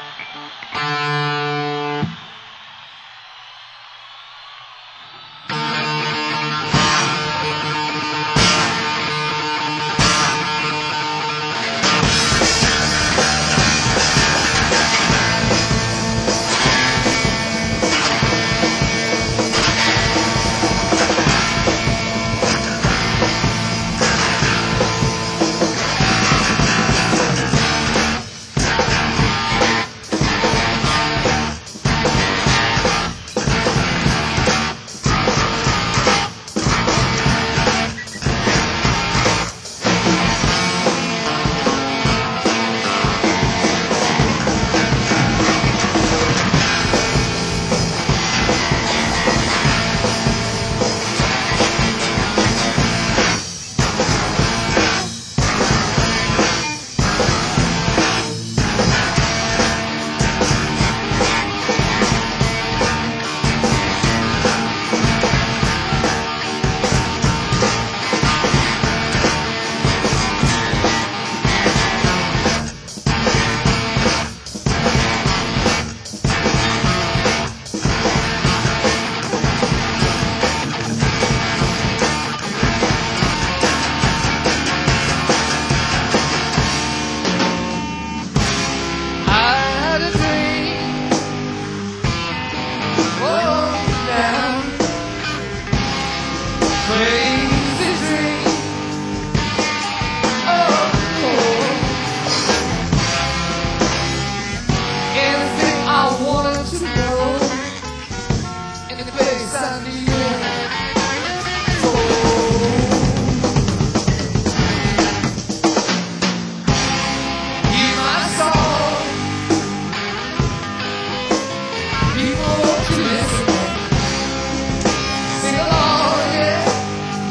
Sing along, yeah.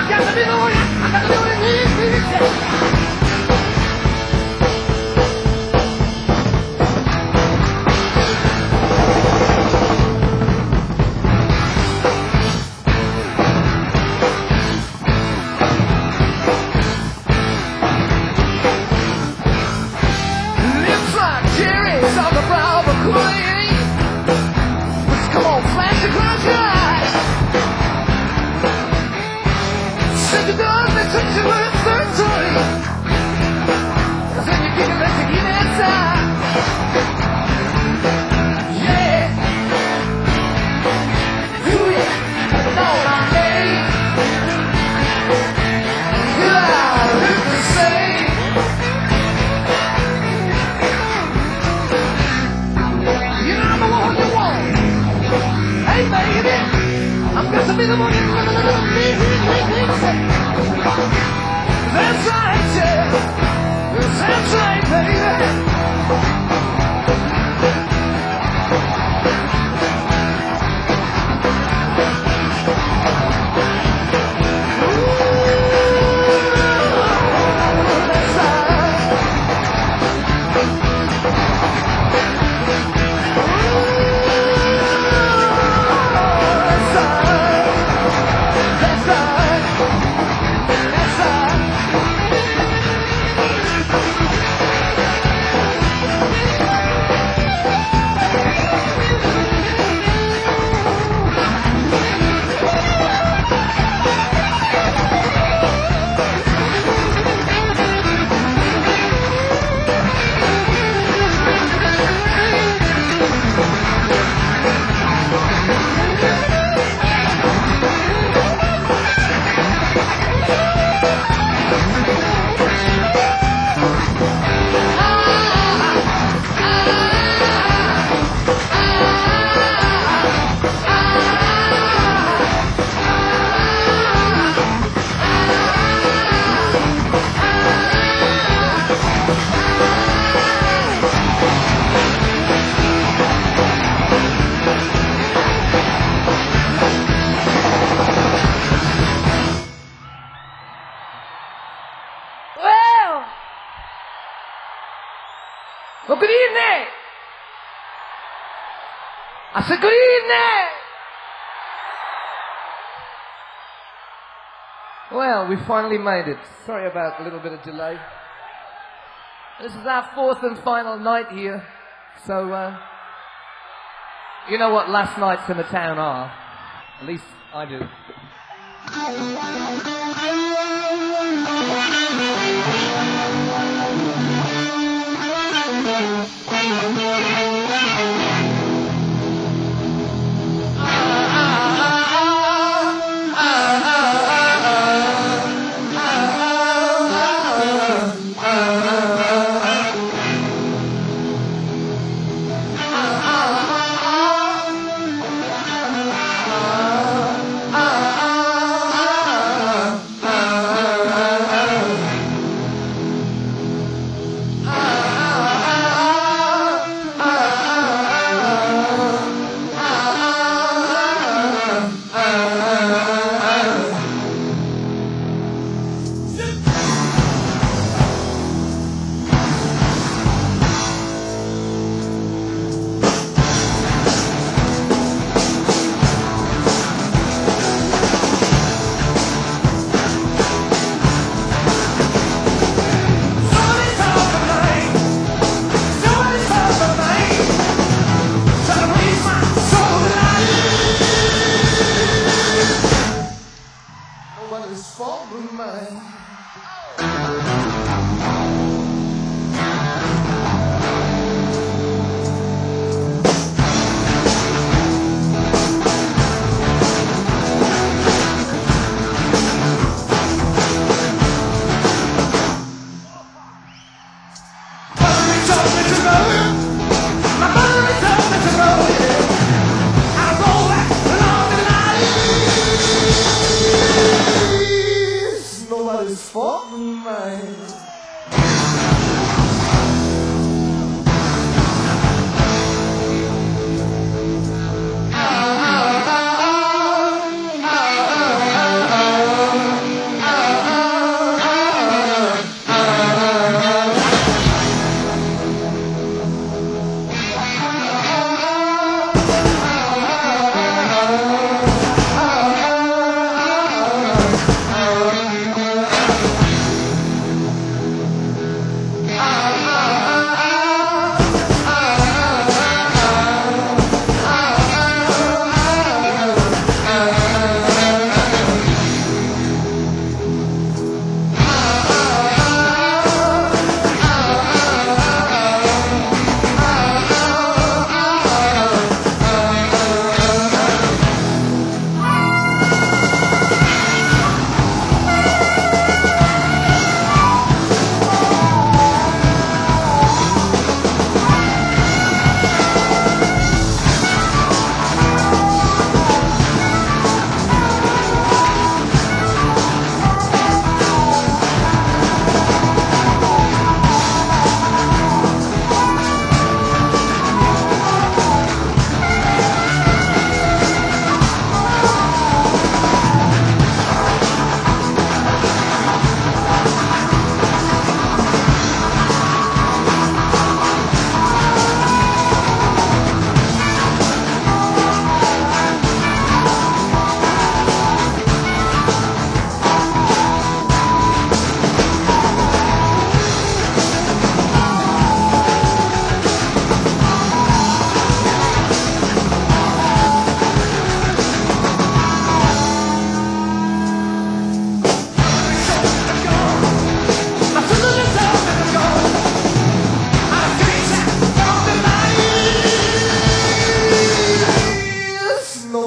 Well, good evening. I said good evening. Well, we finally made it. Sorry about a little bit of delay. This is our fourth and final night here. So, you know what last nights in the town are. At least I do.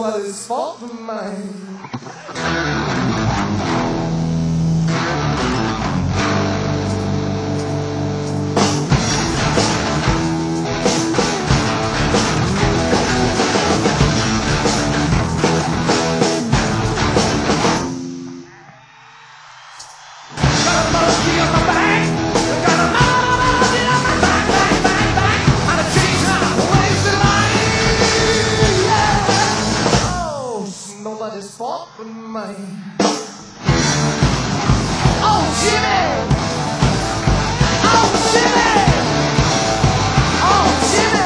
nobody's fault but mine. Nobody's fault but mine. Oh, Jimmy! Oh, Jimmy! Oh, Jimmy!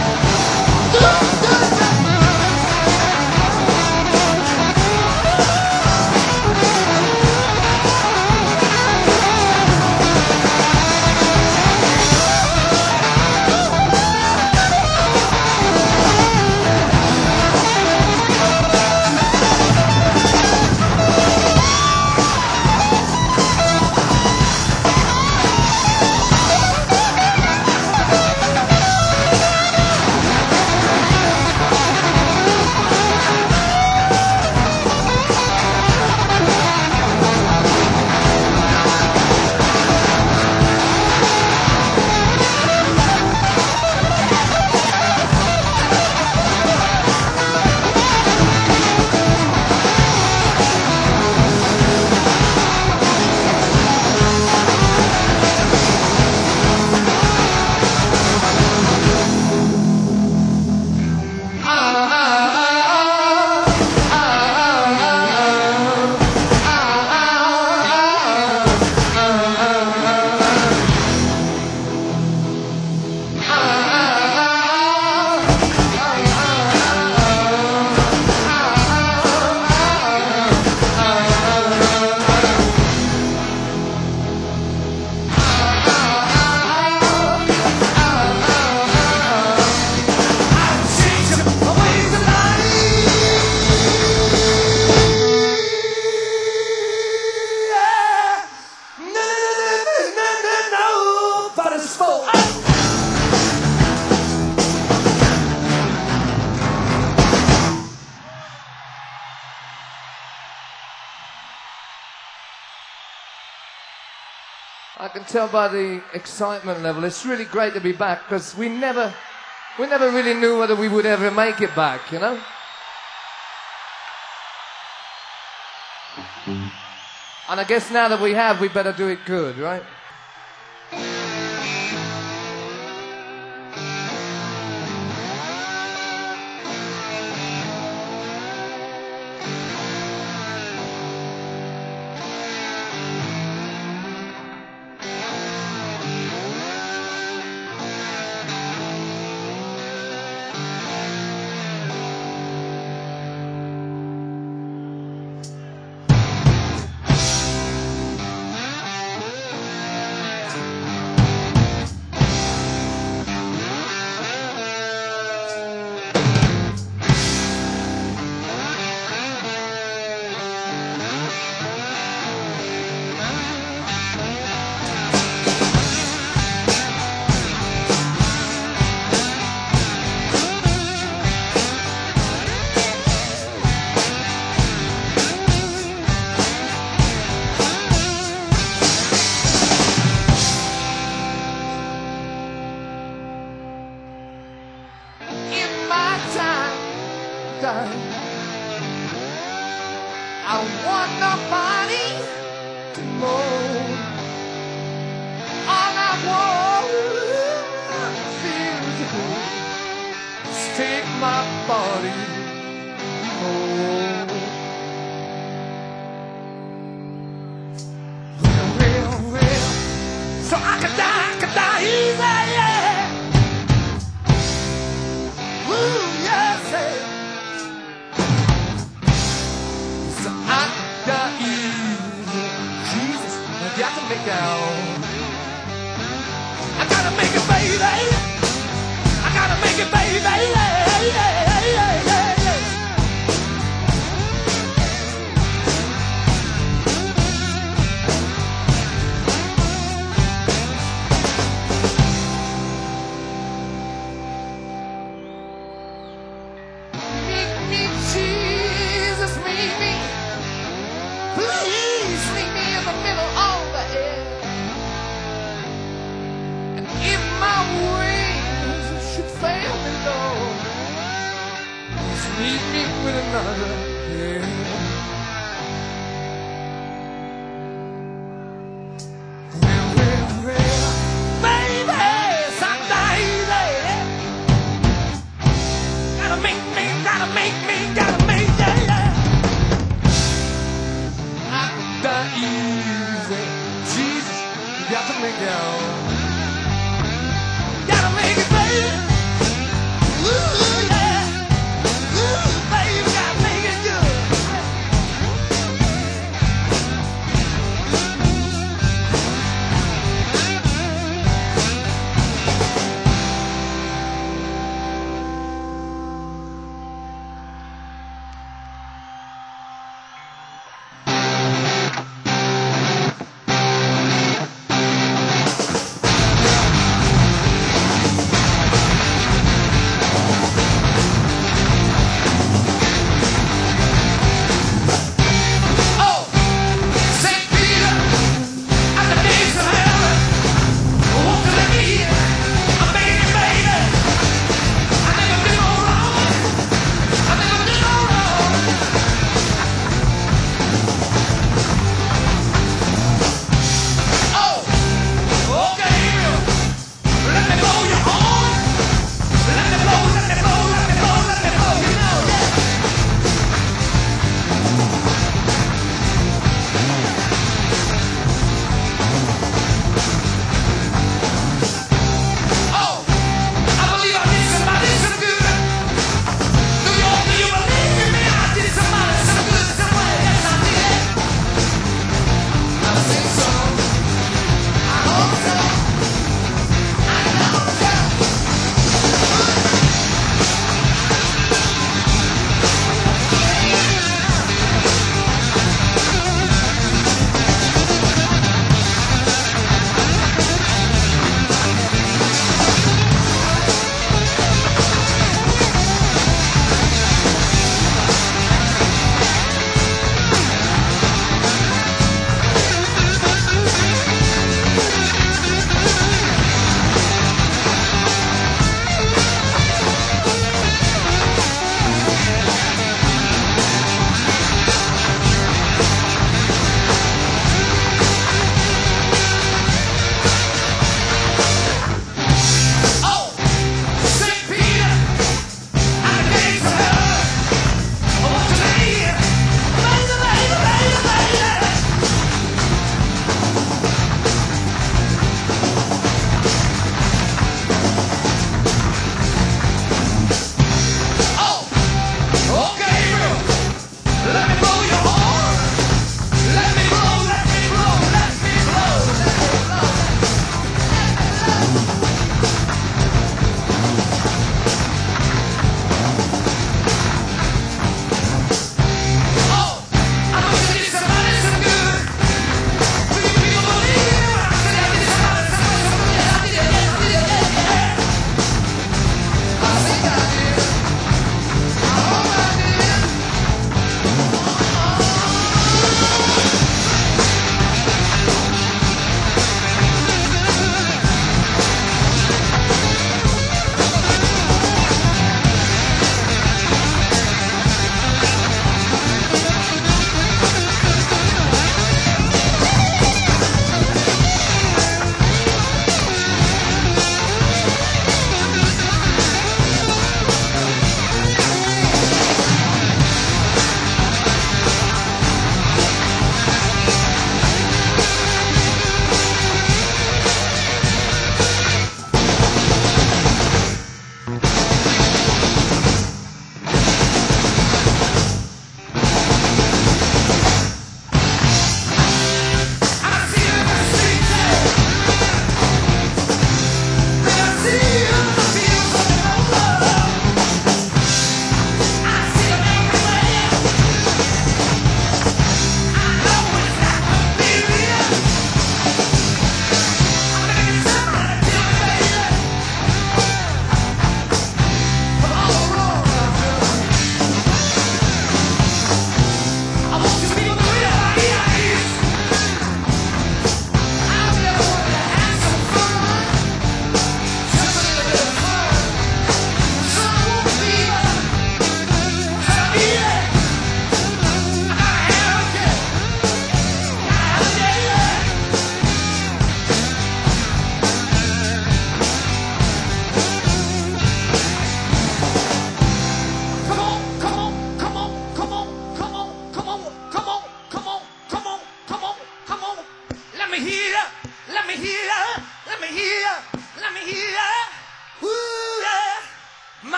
I can tell by the excitement level, it's really great to be back because we never really knew whether we would ever make it back, you know? And I guess now that we have, we better do it good, right? I want nobody to know. All I want is you to take my body home. Well, so I could die easy, yeah. Ooh, yes, yeah. I can make out. I gotta make it, baby. I gotta make it, baby. Make me cheese.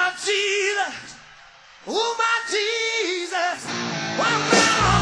my Jesus. Oh, my Jesus. Oh, my, Jesus.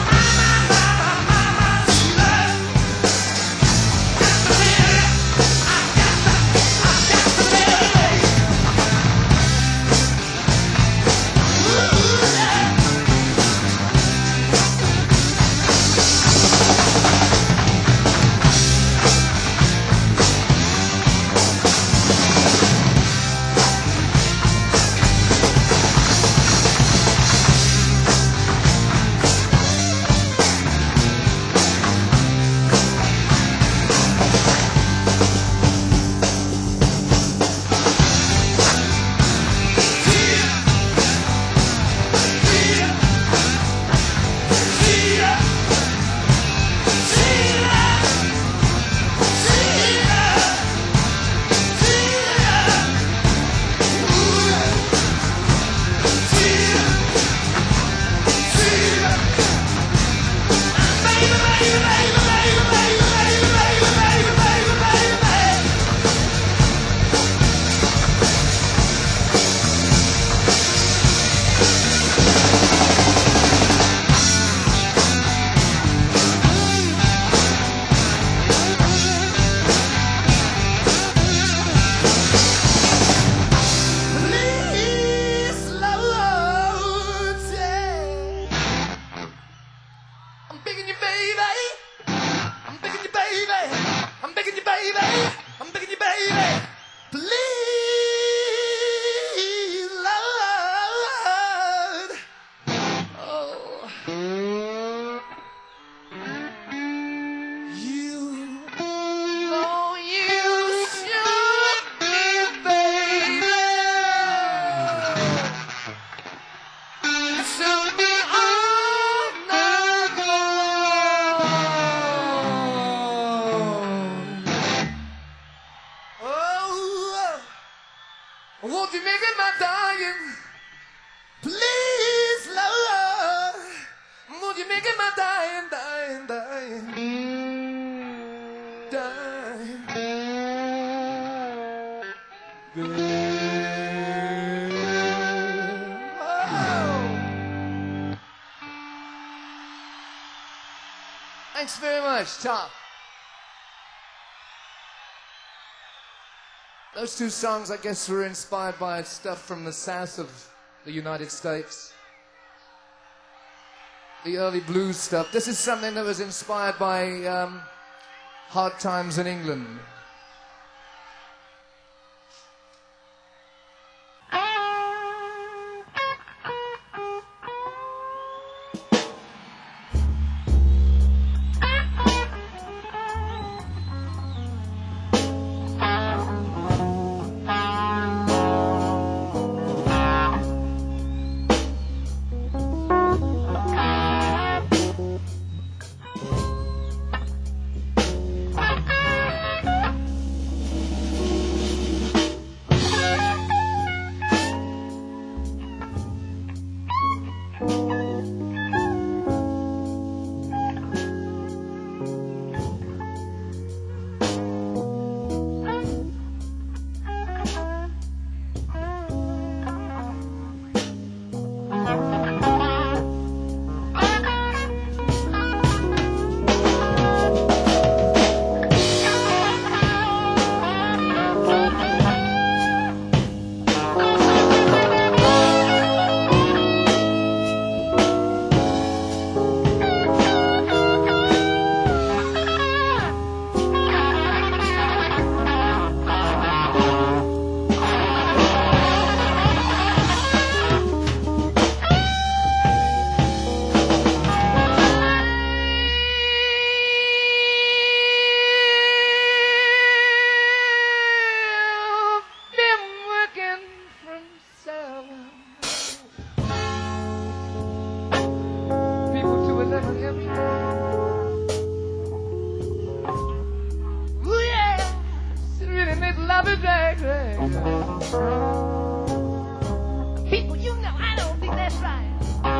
Won't you make it my dying? Please, Lord. Won't you make it my dying, dying, dying, dying, oh. Thanks very much, Tom. Those two songs, I guess, were inspired by stuff from the south of the United States. The early blues stuff. This is something that was inspired by hard times in England. People, you know, I don't think that's right.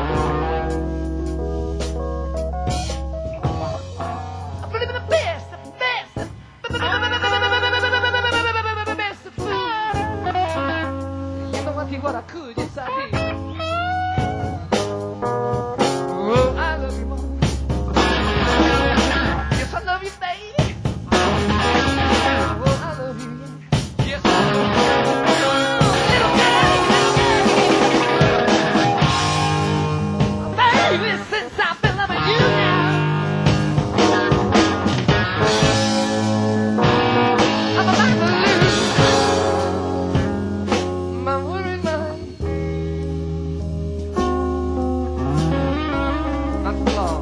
I believe in the best of food. You know what did what I could, yes I did. Oh, I love you, Mama. Yes, I love you, baby. Oh, I love you. Yes, I love you. Little baby, baby, since I've been loving you now, I'm about to lose my worried mind. Not for long.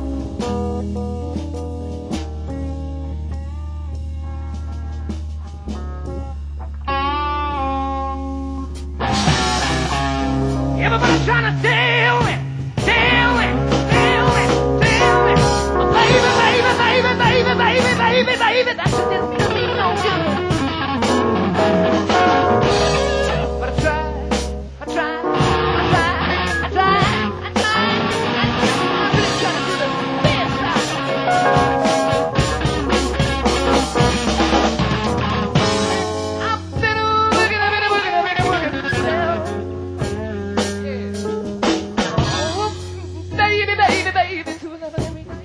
Everybody trying to tell me, tell me, tell me, tell me, baby, baby, baby, baby, baby, baby, baby, that should just do me no good. But I tried, I tried, I tried, I tried, I tried, I'm really trying to do the best I can. I've been working, I've been working, I've been working for myself. Baby, baby, baby, to love every night.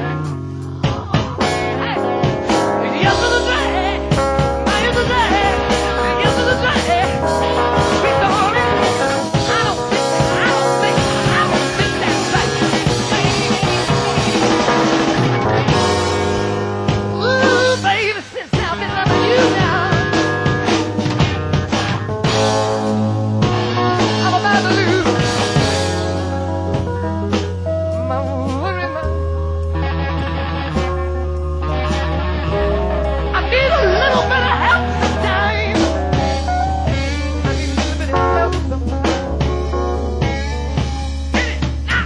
Hey, yes to the drag, yes to the drag, yes to the drag. Sweet darling, I don't think that's right. Ooh, baby, since I've been loving you now, I'm about to lose my worry mind. I need a little bit of help sometimes. I need a little bit of help sometimes. Hit it now.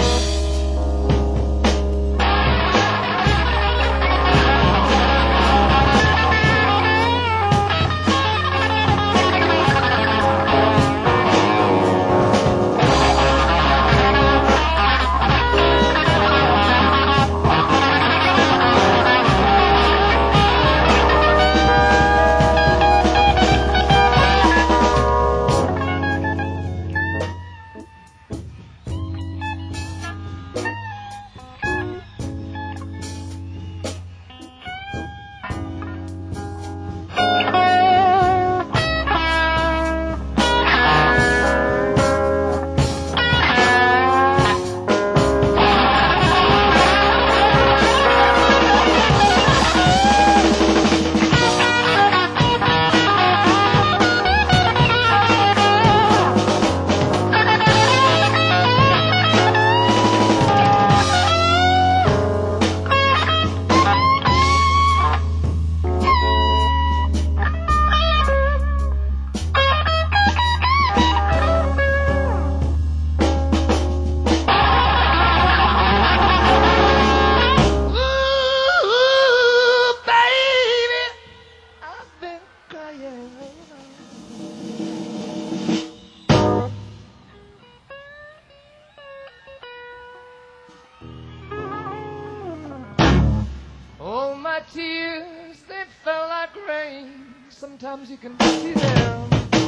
Ooh, baby, I've been crying. Oh, my tears, they fell like rain. Sometimes you can see them.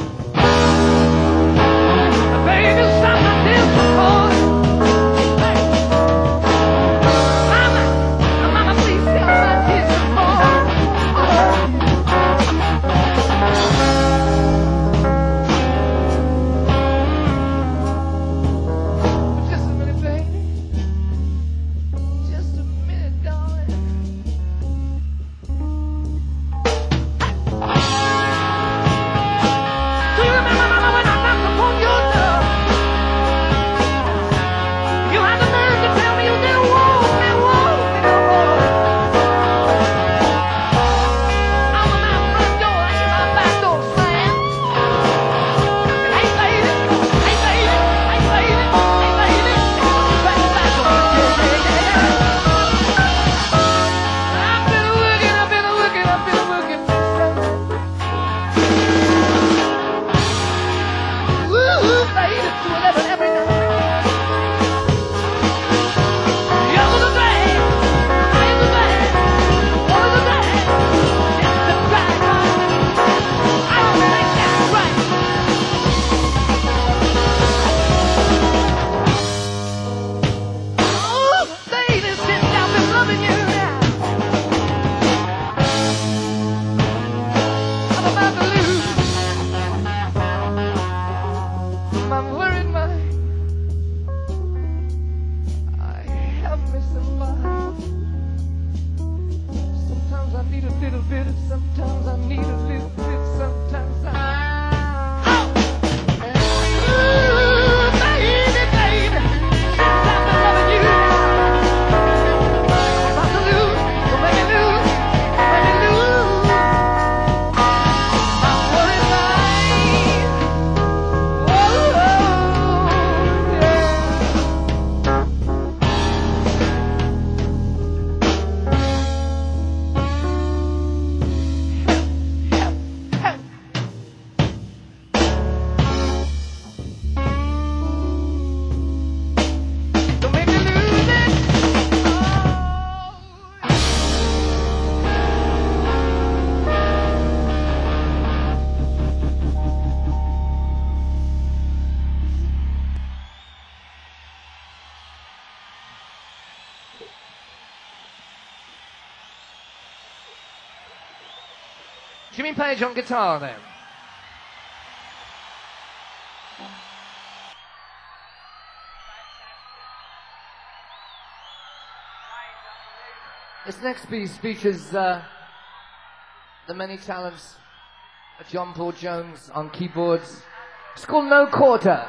Baby, stop my tears from falling. Hey. Mama, mama, please stop my tears from falling. Just a minute, baby. Just a minute, darling. Do you remember, mama, when I knocked upon your door? You had the nerve to tell me you didn't want me, want me no more. I'm on my front door, I hear my back door slam. Hey, baby, hey, baby, hey, baby, hey, baby. Back door, yeah, yeah, yeah. I've been working, I've been working, I've been working for something. Ooh, baby, to 11 every night. You're the drag, I'm the drag, one of the drag. It's the drag, I don't think that's right. Jimmy Page on guitar then. This next piece features the many talents of John Paul Jones on keyboards. It's called No Quarter.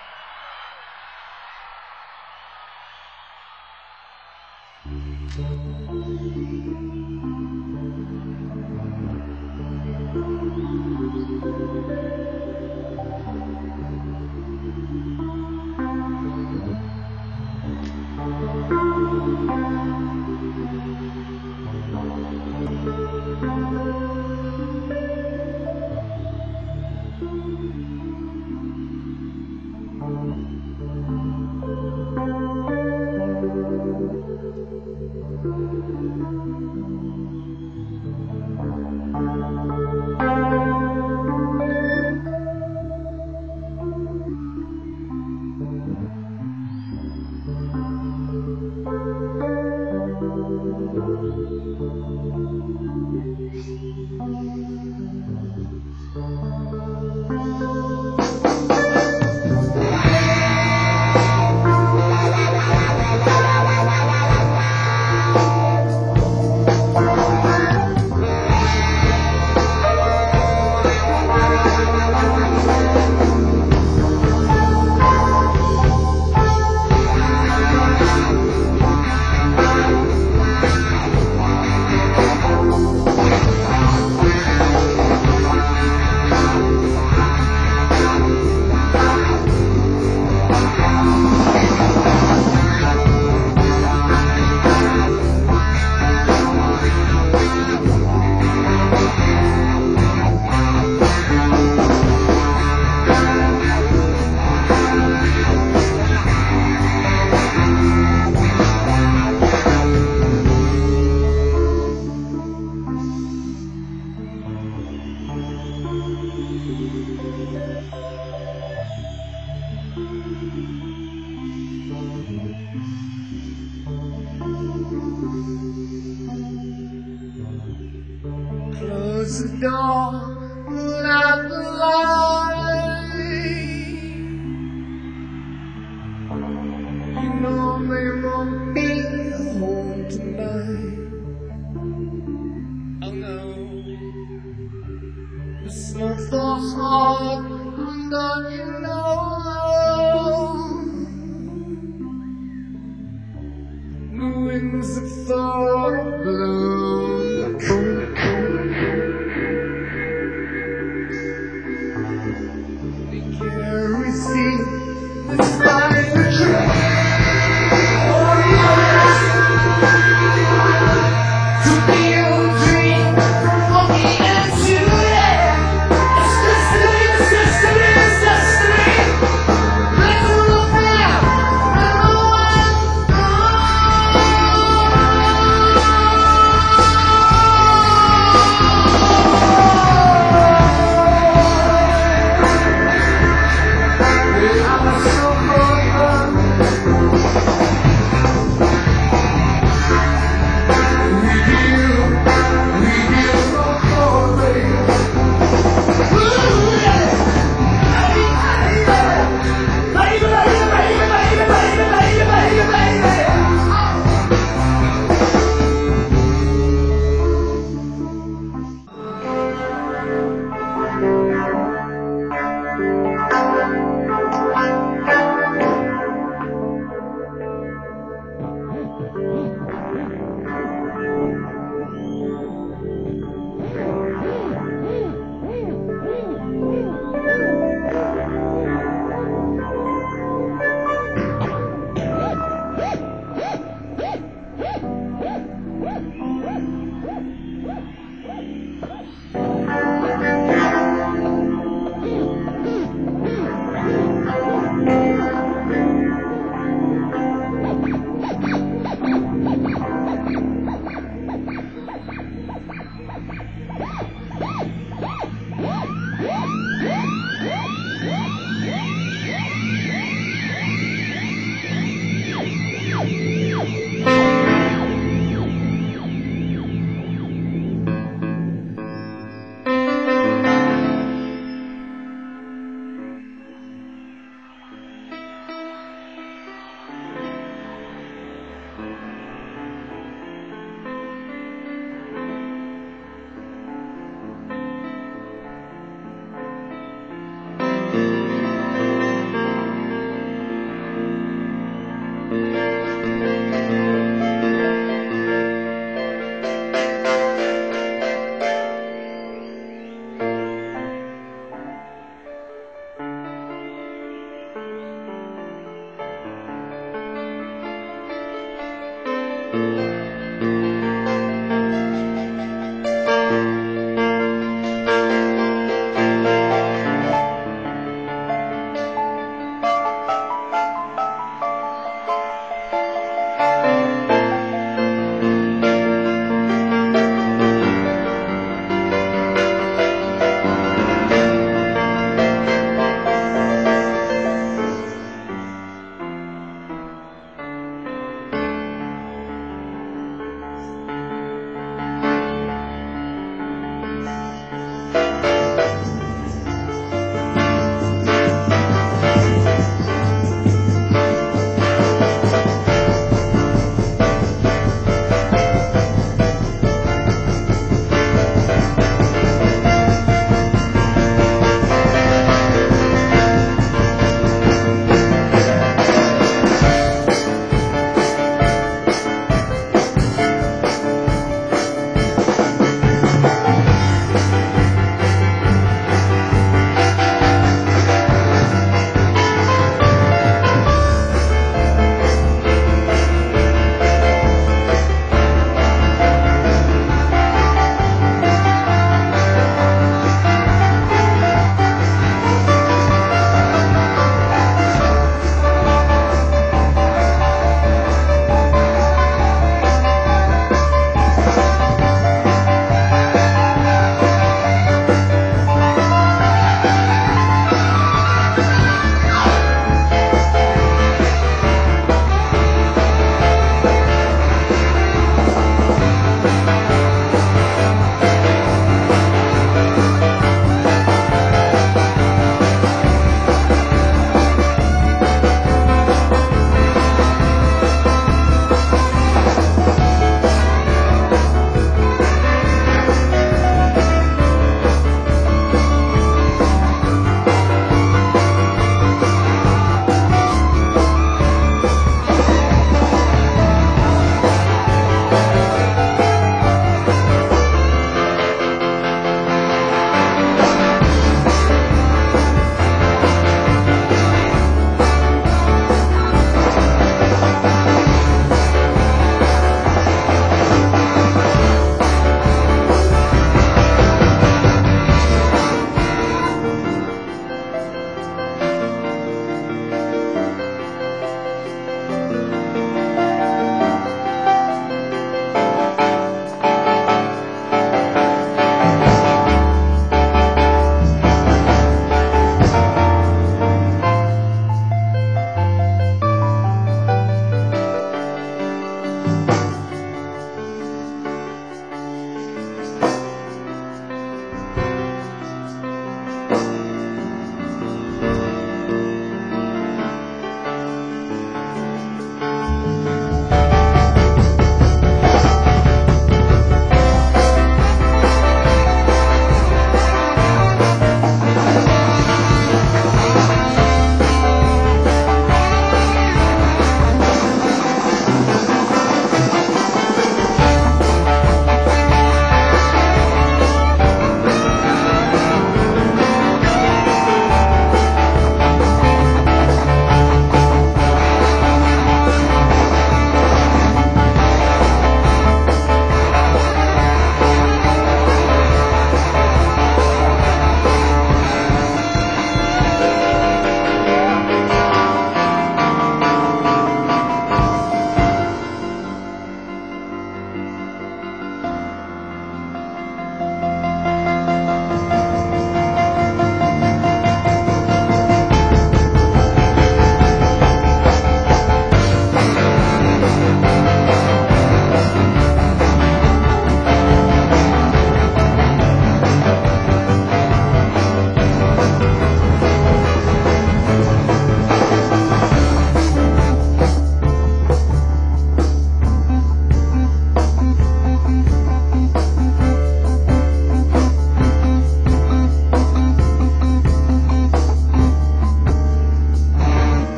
Close the door, lock the light. You know they won't be home tonight. Oh no, it's not so hard, don't you know? The winds of thought blow.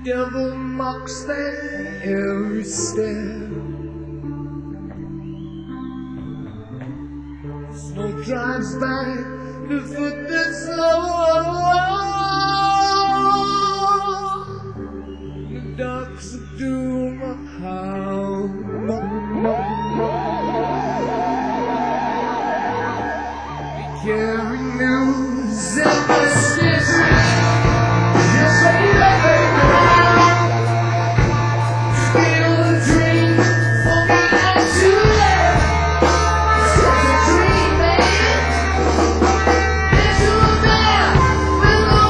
devil mocks that every step. Snow drives by the foot that's low. The dogs of doom howl. We carry news and messages. Yes, we steal a dream for me and to live. Such a dream, man. Into a man with no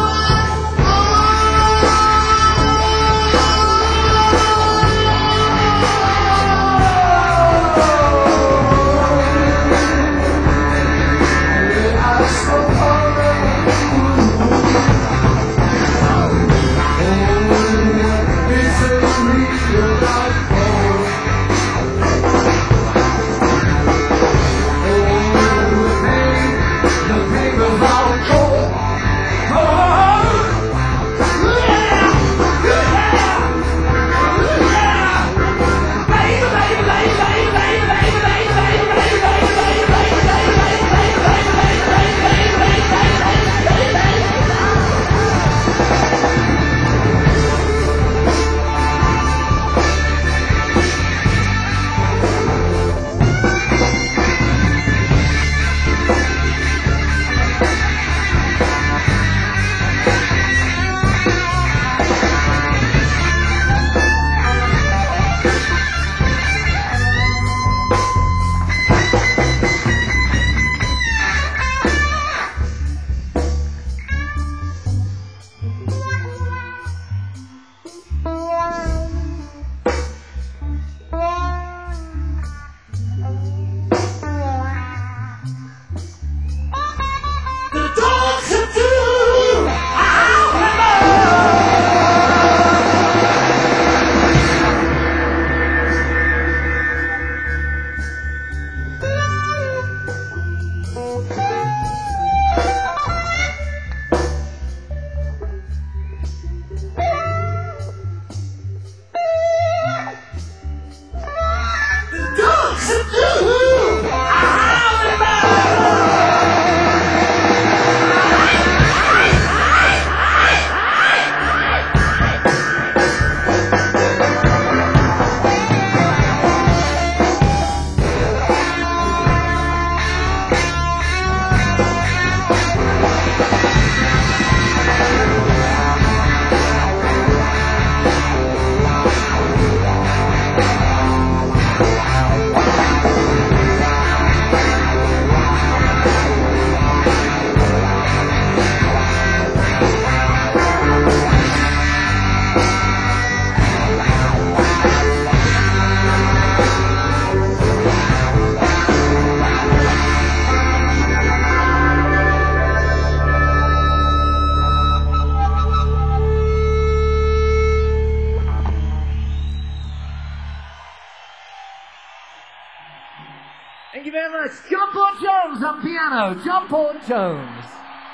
Thank you very much. John Paul Jones on piano. John Paul Jones.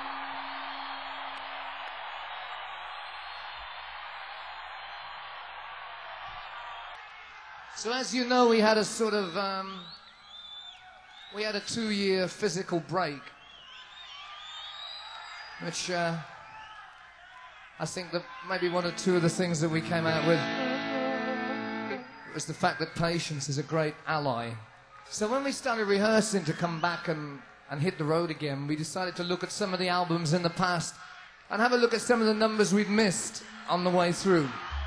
So as you know, we had a sort of, we had a 2-year physical break, which I think that maybe one or two of the things that we came out with was the fact that patience is a great ally. So when we started rehearsing to come back and hit the road again, we decided to look at some of the albums in the past and have a look at some of the numbers we'd missed on the way through.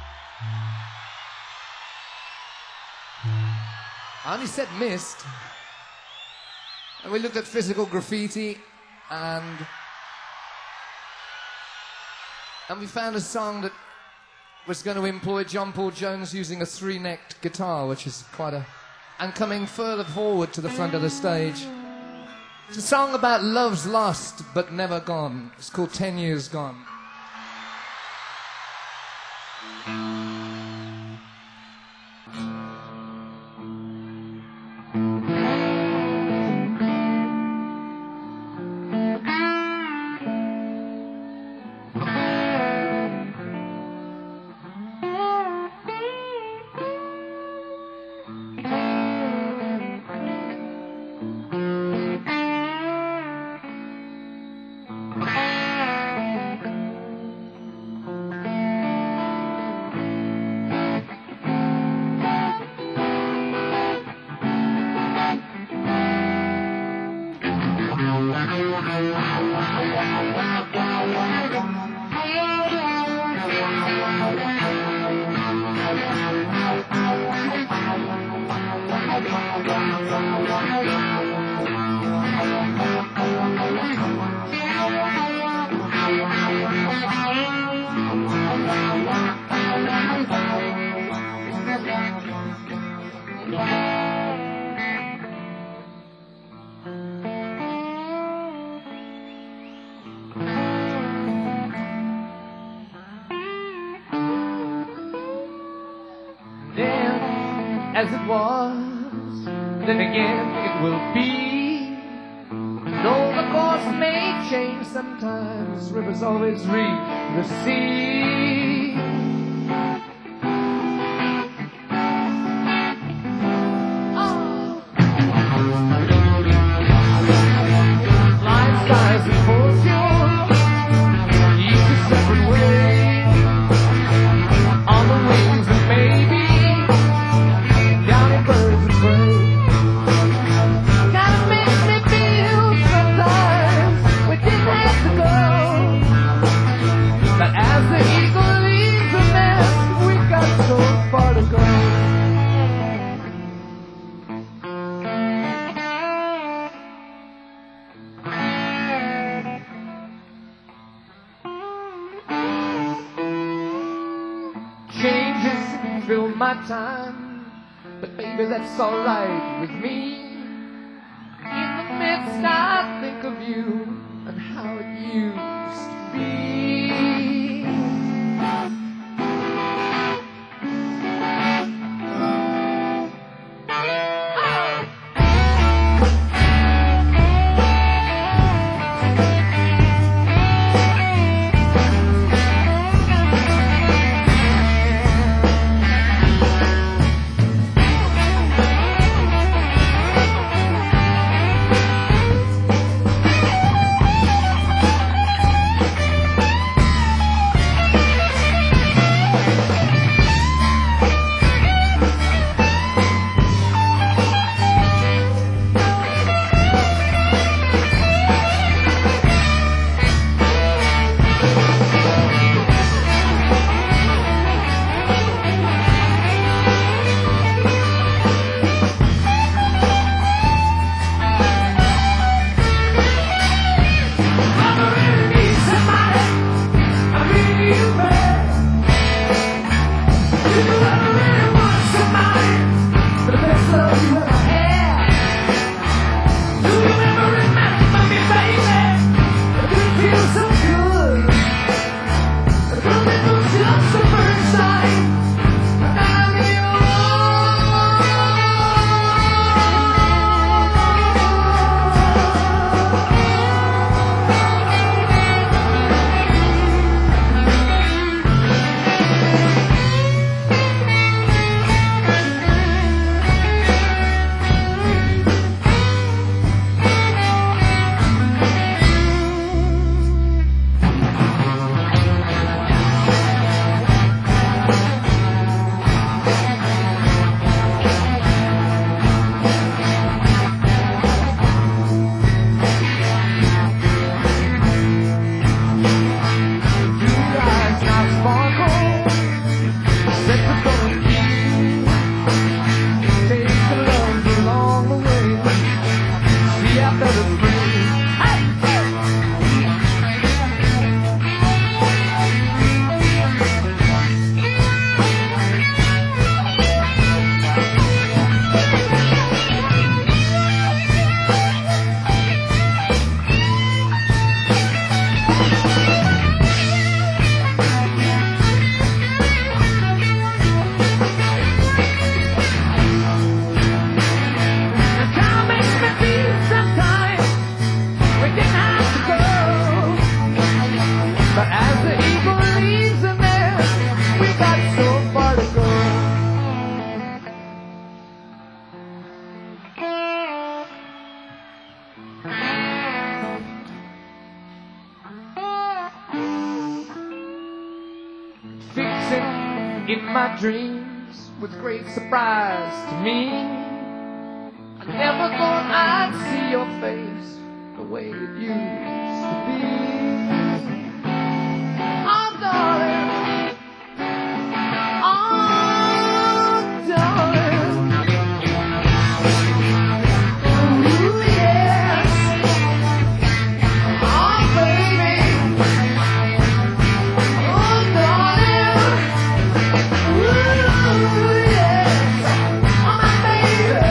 I only said missed. And we looked at Physical Graffiti and we found a song that was going to employ John Paul Jones using a 3-necked guitar, which is quite a... and coming further forward to the front of the stage. It's a song about love's lost but never gone. It's called 10 Years Gone. as it was, then again it will be. Though the course may change sometimes, rivers always reach the sea. Oh. Flying skies and fortune, each a separate way, on the wings of maybe, down in birds of prey. Kinda makes me feel sometimes we didn't have to go, but as the eagle leaves the nest, we got so far to go. Changes fill my time, but baby, that's alright with me. In the midst, I think of you and how it used to be. In my dreams, with great surprise to me, I never thought I'd see your face the way it used to be. Oh, darling. Oh, darling. Ooh, yes. Oh, baby. Oh, darling. Ooh, yes. Oh, my baby.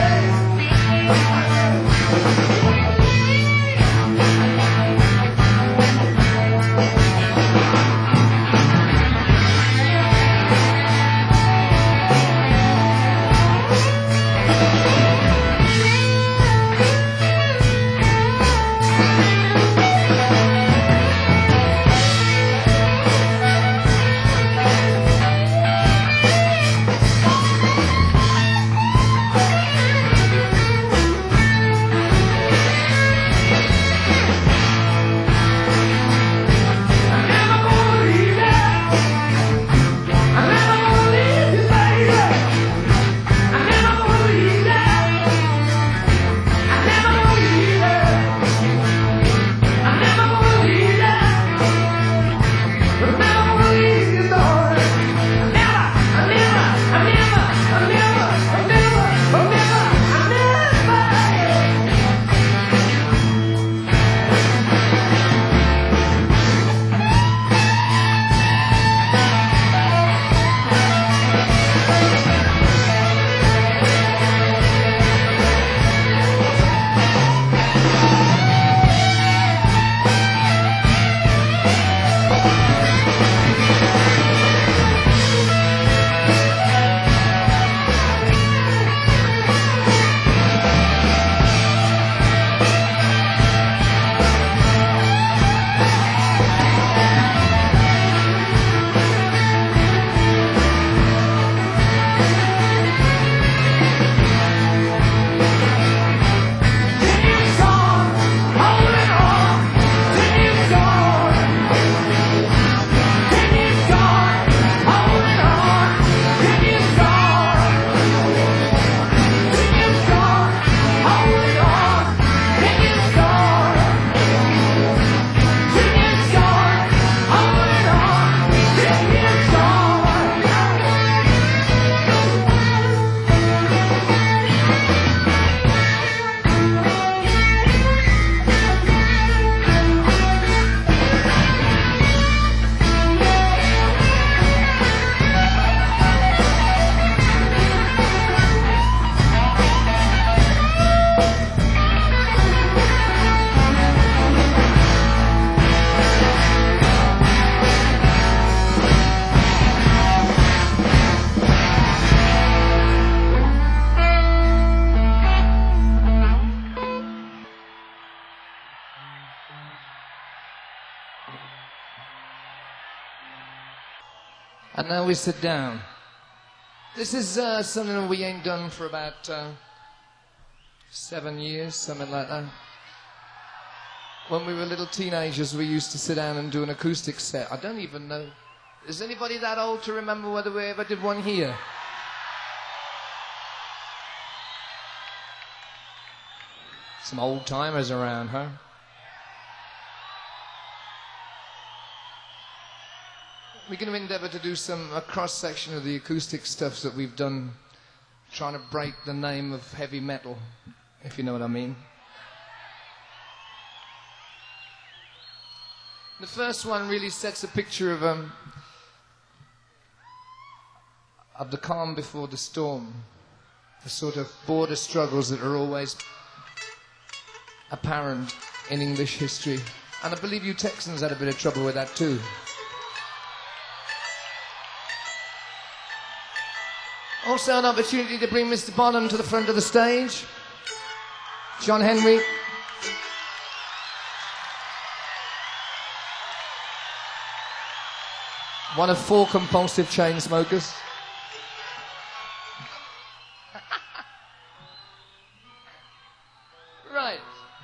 And now we sit down. This is something that we ain't done for about 7 years, something like that. When we were little teenagers, we used to sit down and do an acoustic set. I don't even know. Is anybody that old to remember whether we ever did one here? Some old timers around, huh? We're going to endeavour to do a cross-section of the acoustic stuff that we've done, trying to break the name of heavy metal, if you know what I mean. The first one really sets a picture of the calm before the storm, the sort of border struggles that are always apparent in English history. And I believe you Texans had a bit of trouble with that too. Also an opportunity to bring Mr. Bonham to the front of the stage. John Henry. One of 4 compulsive chain smokers. Right.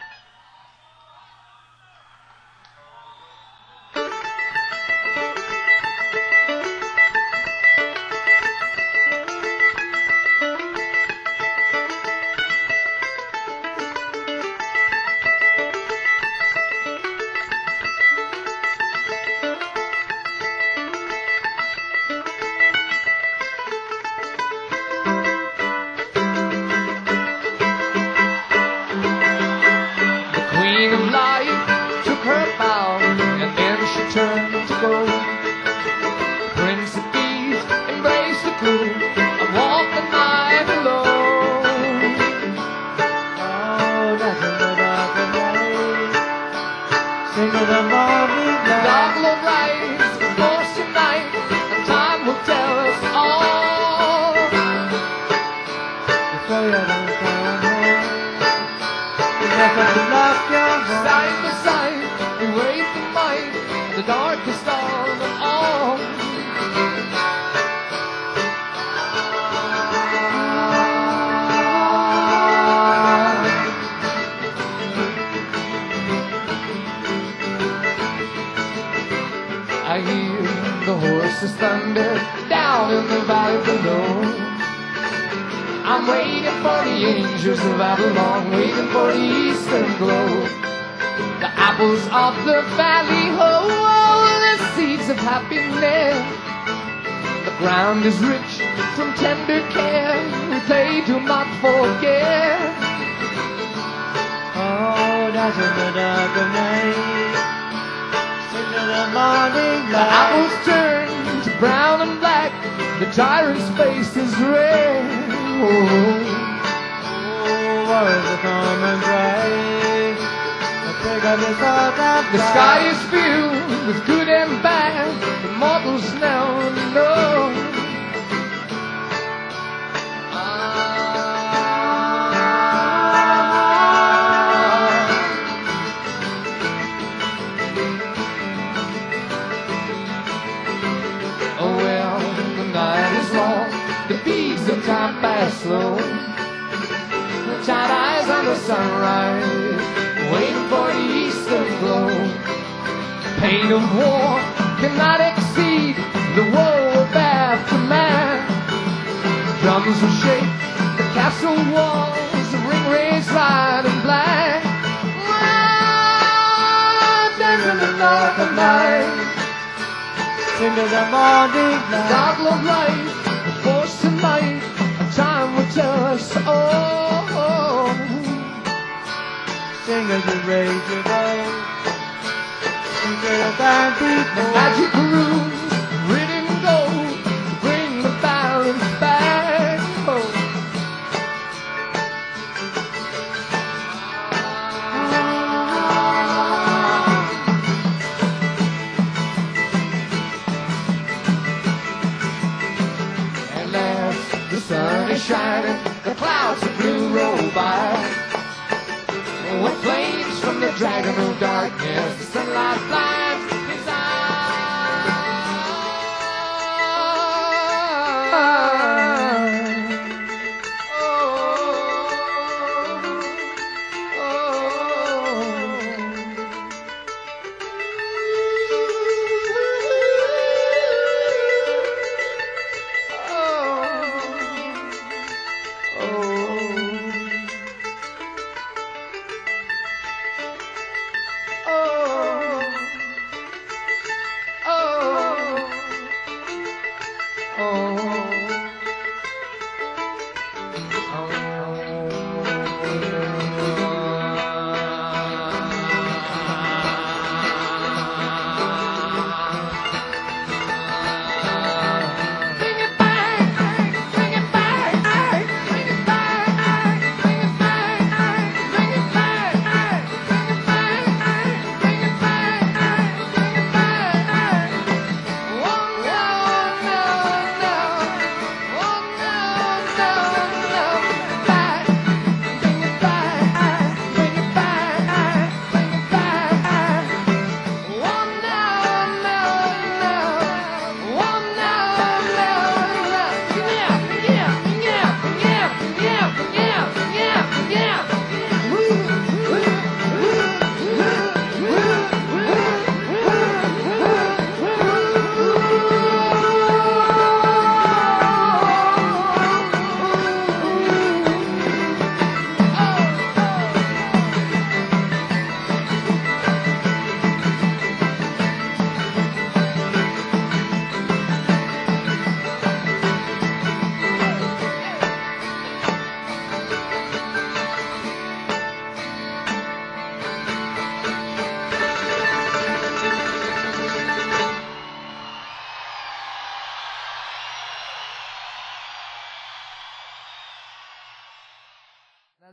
Is rich from tender care, we play to not forget. Oh, that's in the dark of night, sing to the morning light. The apples turn to brown and black, the tyrant's face is red. Oh, words are common bright, the sky is filled with good and bad, the mortals now know. Time pass slow, the tired eyes on the sunrise, waiting for the eastern glow. Pain of war cannot exceed the woe of aftermath. Drums will shake the castle walls, the ring raised light and black. Dance in the dark of night, sing to the morning light. Dark love light, the force tonight. Time will tell us all. Sing as we raise your voice, sing to the band people. The magic rules written in gold to bring the balance back home. Shining, the clouds of blue roll by. With flames from the dragon of darkness, the sunlight blinds his eyes.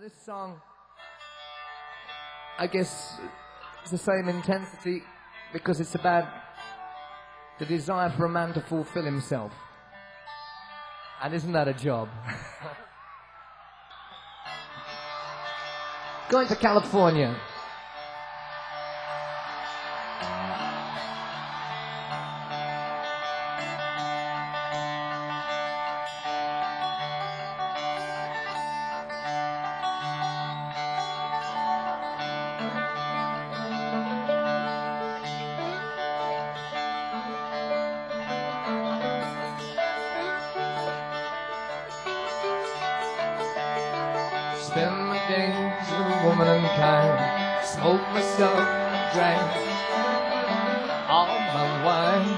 this song, I guess, it's the same intensity because it's about the desire for a man to fulfill himself. And isn't that a job? Going to California. Spend my days with a woman unkind, smoke myself, drank all my wine.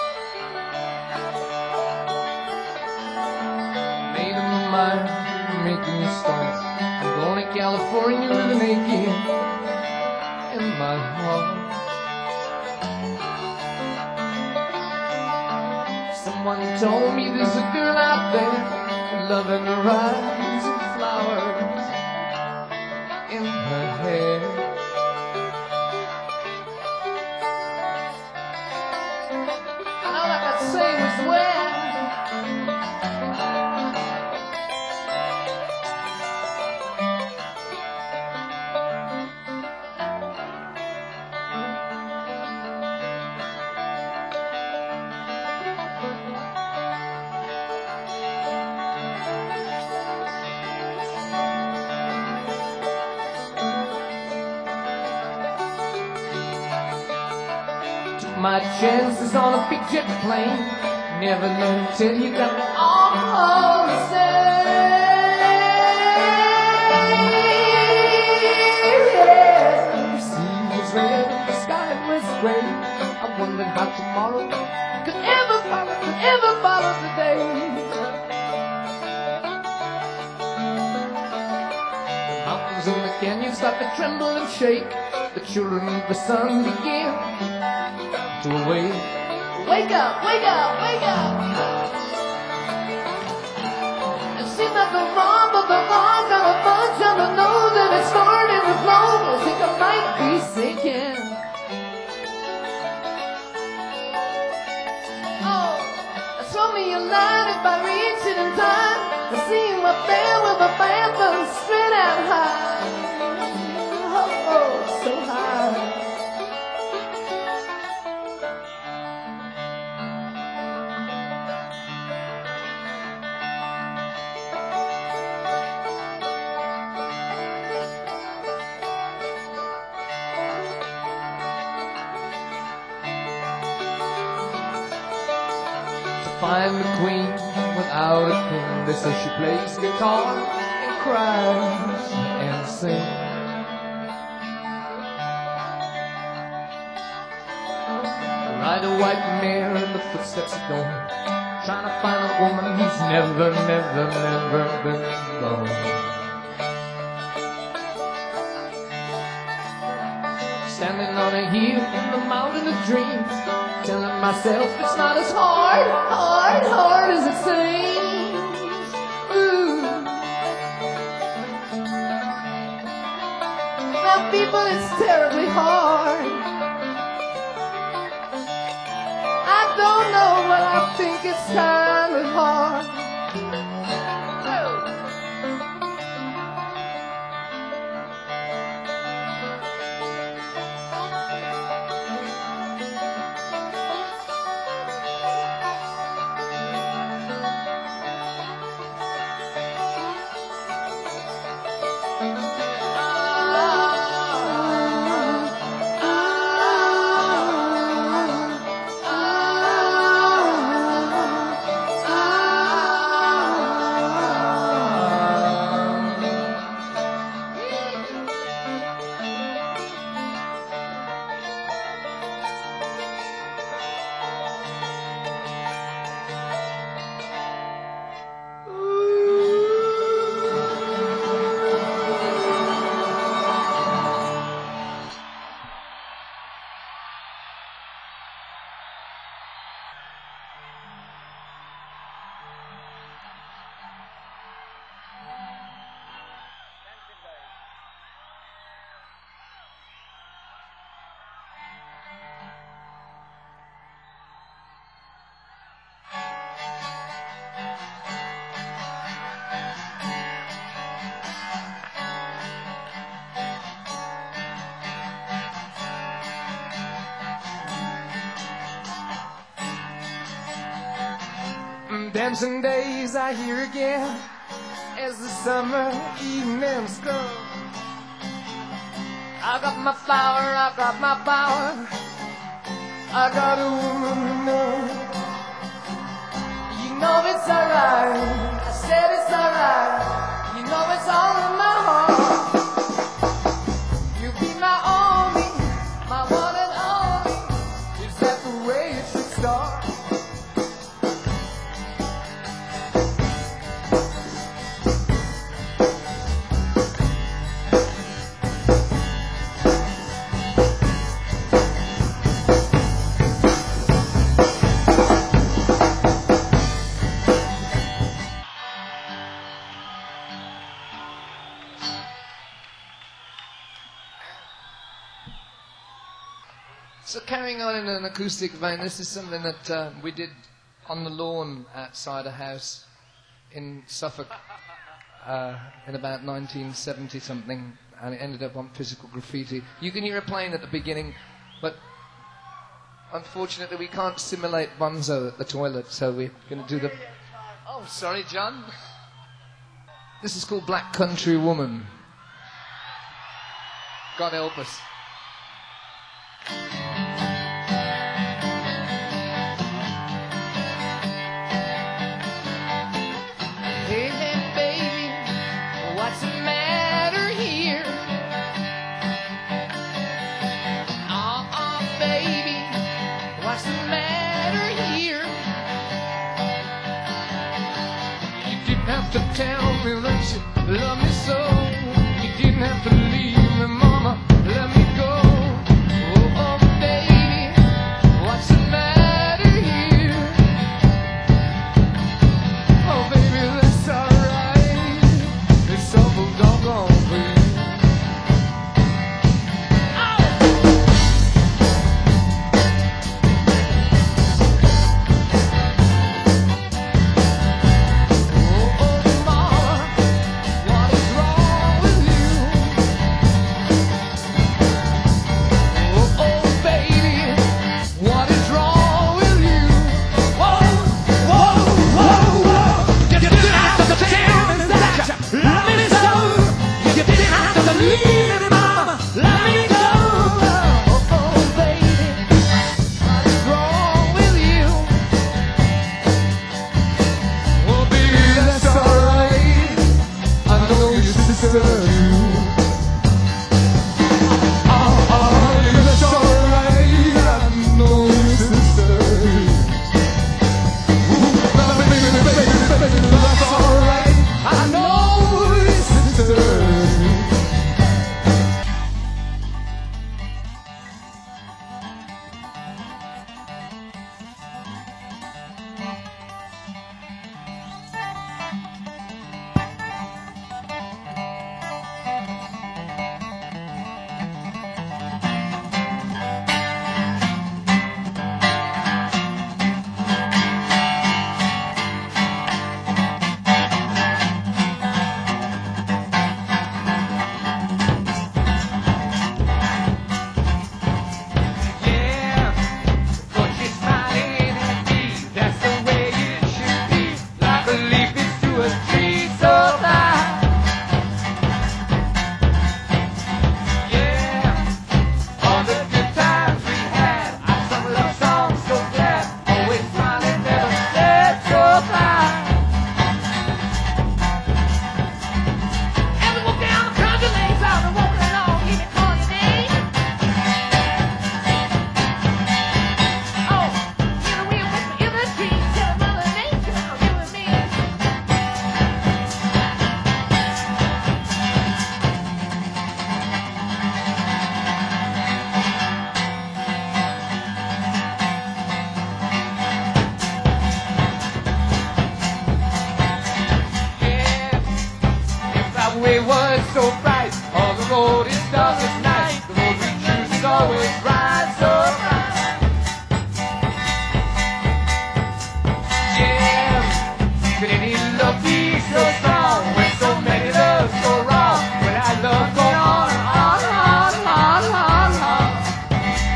Made up my mind, making me start. I'm going to California with an aching in my heart. Someone told me there's a girl out there loving the rise of flowers in her hair. And all I could say was where. My chances on a big jet plane. Never learned till you got me all the same. The sea was red, the sky was gray. I wondered how tomorrow could ever follow today. The mountains and the canyons start to tremble and shake. The children of the sun begin to awake. Wake up, wake up, wake up. It seems nothing wrong, but the wrong got a bunch of the know that it's starting to blow. I think I might be sinking. Oh, show me a light if I reach it in time to see you up there with my band straight out high. Oh, so high. Find the queen without a king. They say she plays guitar and cries and sings. Ride a white mare in the footsteps of dawn, trying to find a woman who's never been gone. Standing on a hill in the mountain of dreams, telling myself it's not as hard as it seems. Ooh. Now people, it's terribly hard. I don't know what I think it's terribly hard. dancing days I hear again as the summer evenings go. I got my flower, I got my power, I got a woman who knows. You know it's alright, I said it's alright. You know it's all in my heart. You be my only, my one and only. Is that the way it should start? So carrying on in an acoustic vein, this is something that we did on the lawn outside a house in Suffolk in about 1970 something, and it ended up on Physical Graffiti. You can hear a plane at the beginning, but unfortunately we can't simulate Bonzo at the toilet, so we're going to do the... Oh, sorry, John. This is called Black Country Woman. God help us. Hey, hey, baby, what's the matter here? Baby, what's the matter here? You didn't have to tell me that you love me so. You didn't have to leave me, mama, let me go. Oh, baby, what's the matter here? Oh, baby, that's alright. It's awful doggone for you.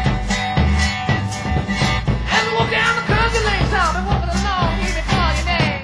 And walk down the country lane, sound and walking along, hear me call your name.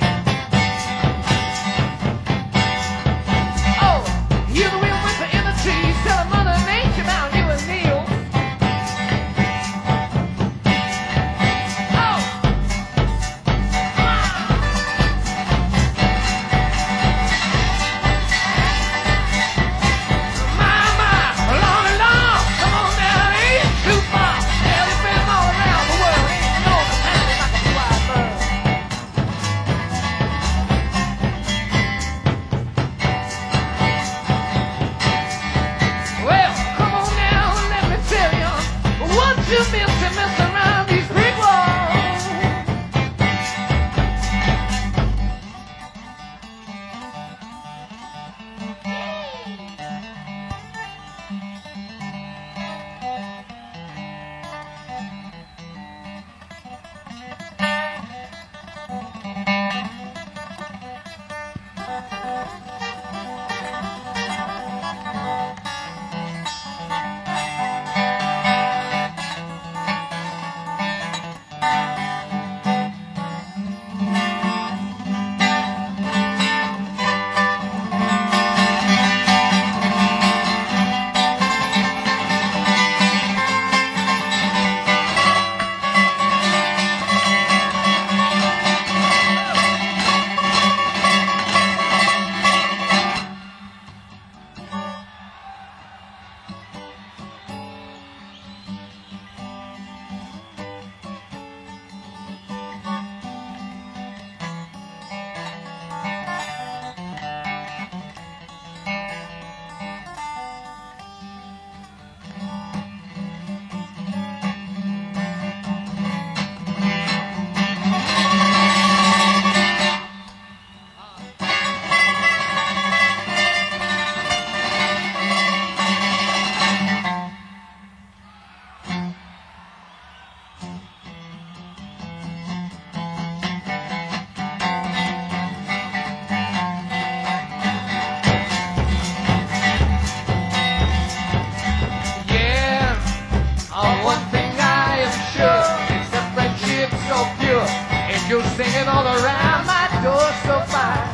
singing all around my door so fine.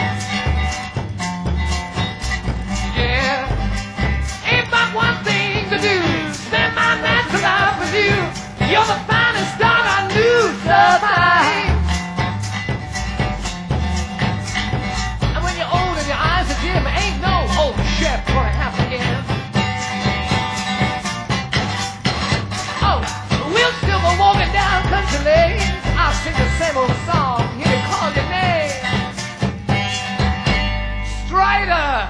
Yeah, ain't but one thing to do, spend my natural life with you. You're the finest dog I knew, survive. And when you're old and your eyes are dim, ain't no old chef gonna have to give. Oh, we'll still go walking down country lanes. I'll sing the same old song, hear you call your name. Strider.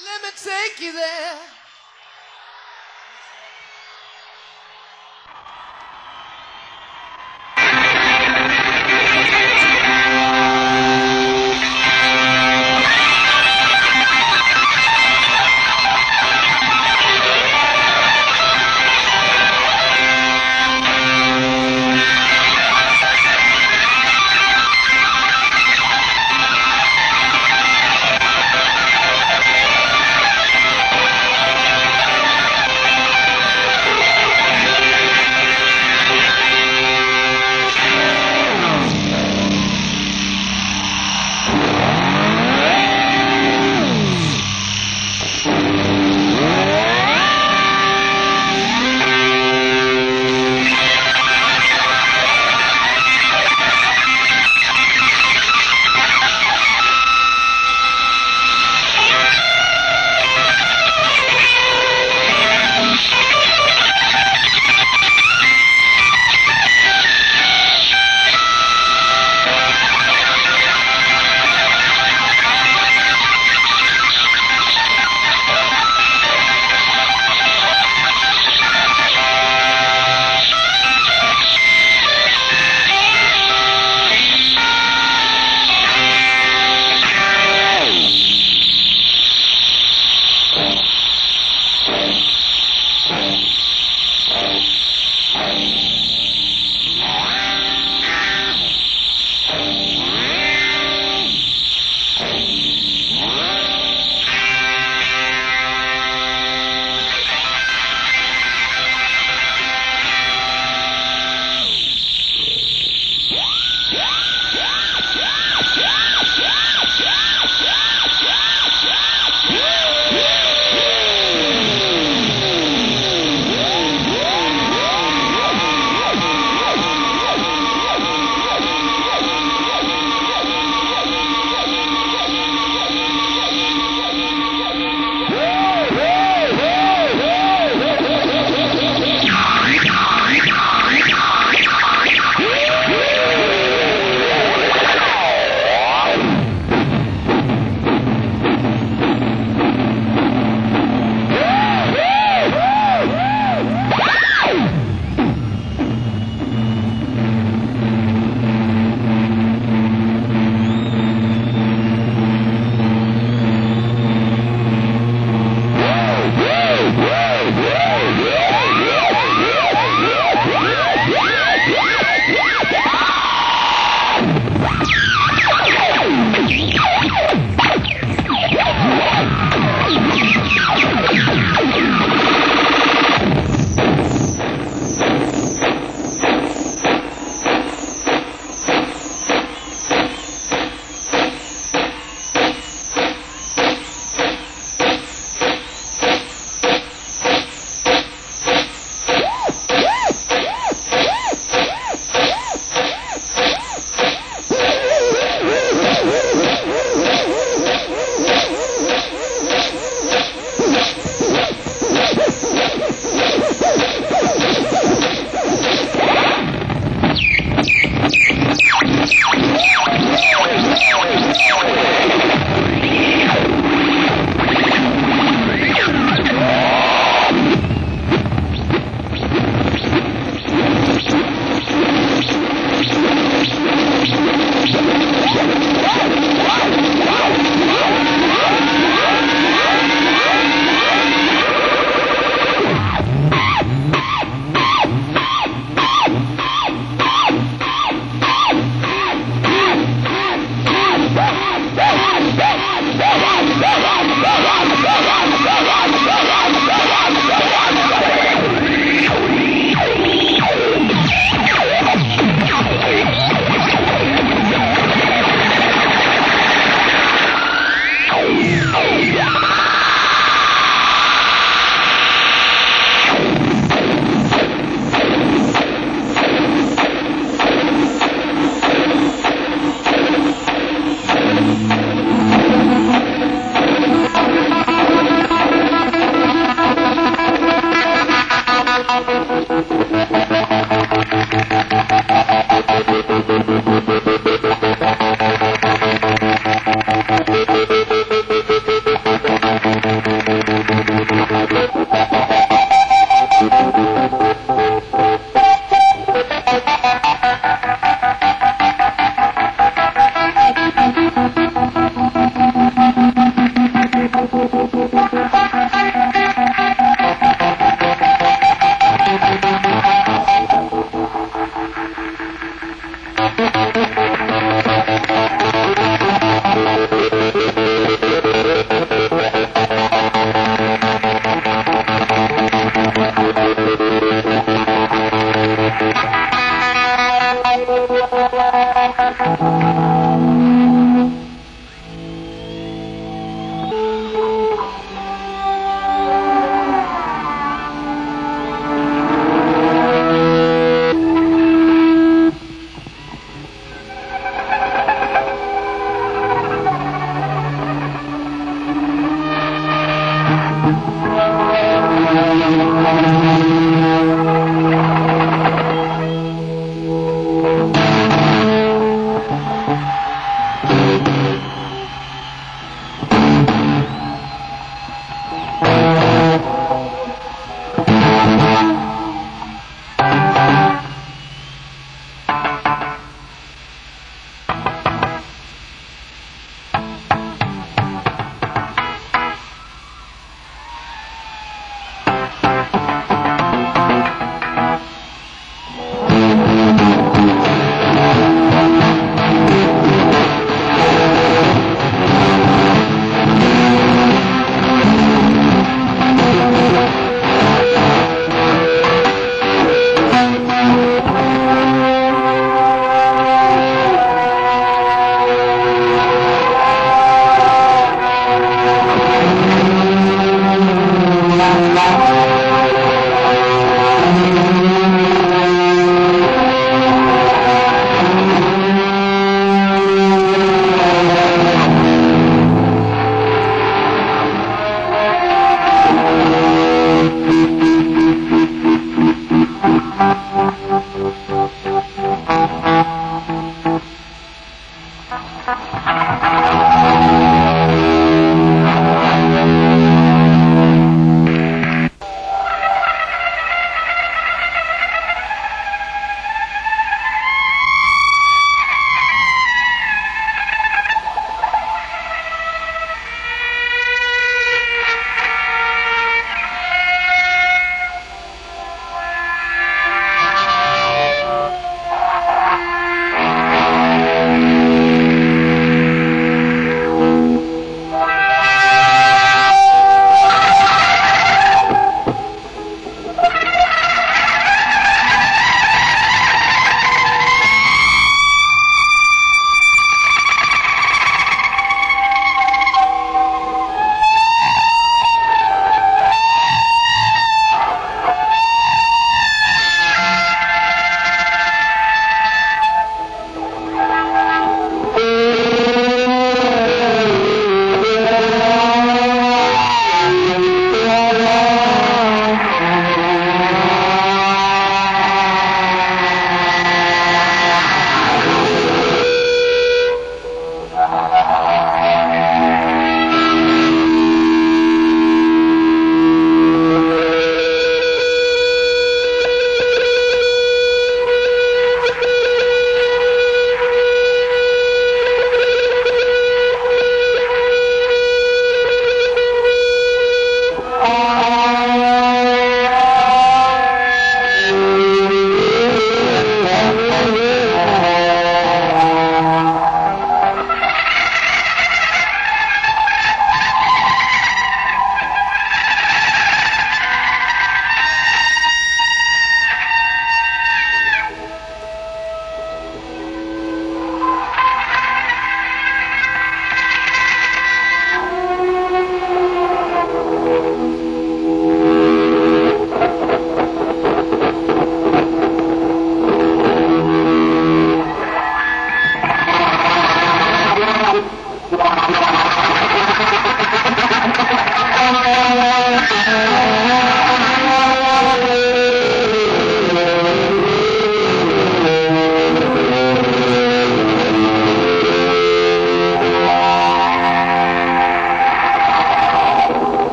Let me take you there.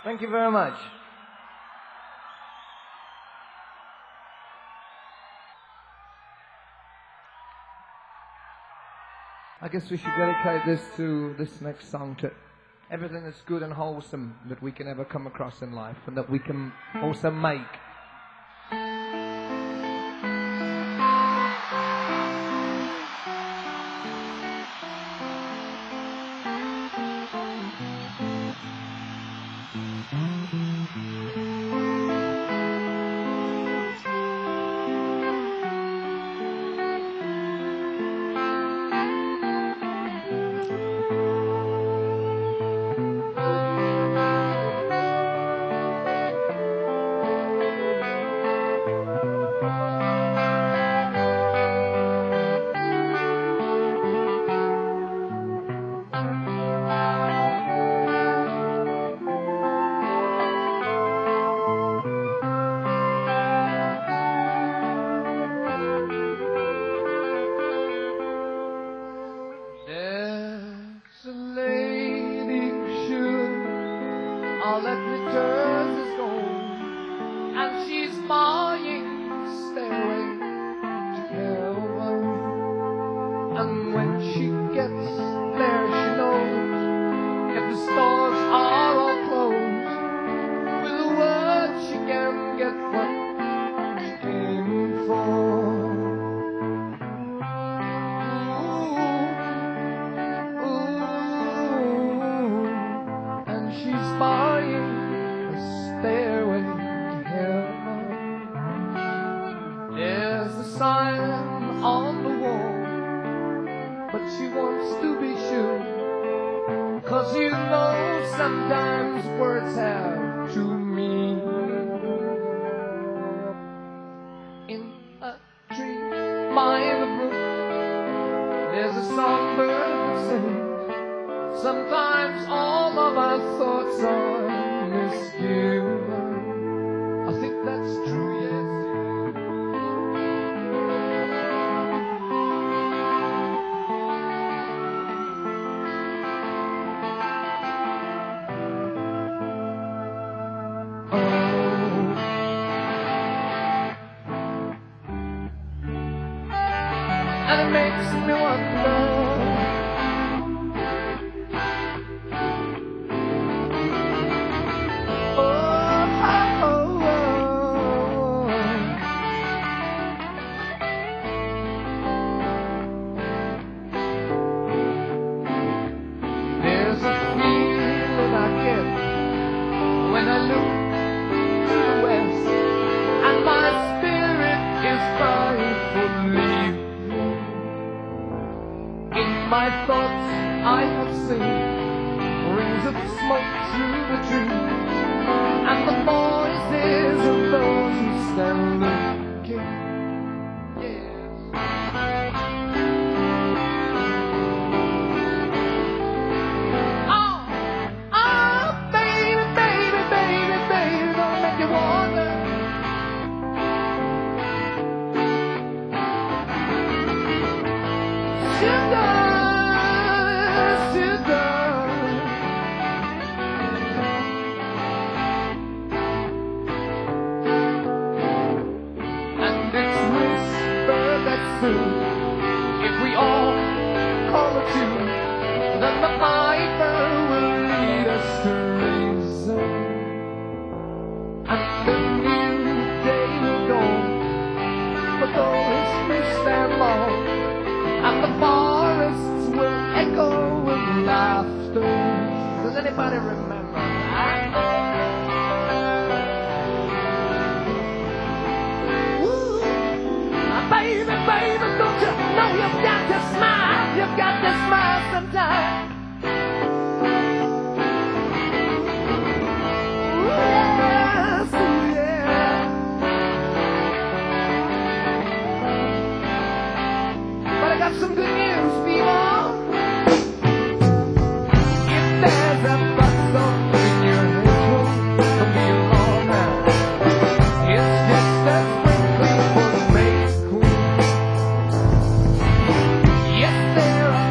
Thank you very much. I guess we should dedicate this next song to everything that's good and wholesome that we can ever come across in life and that we can also make.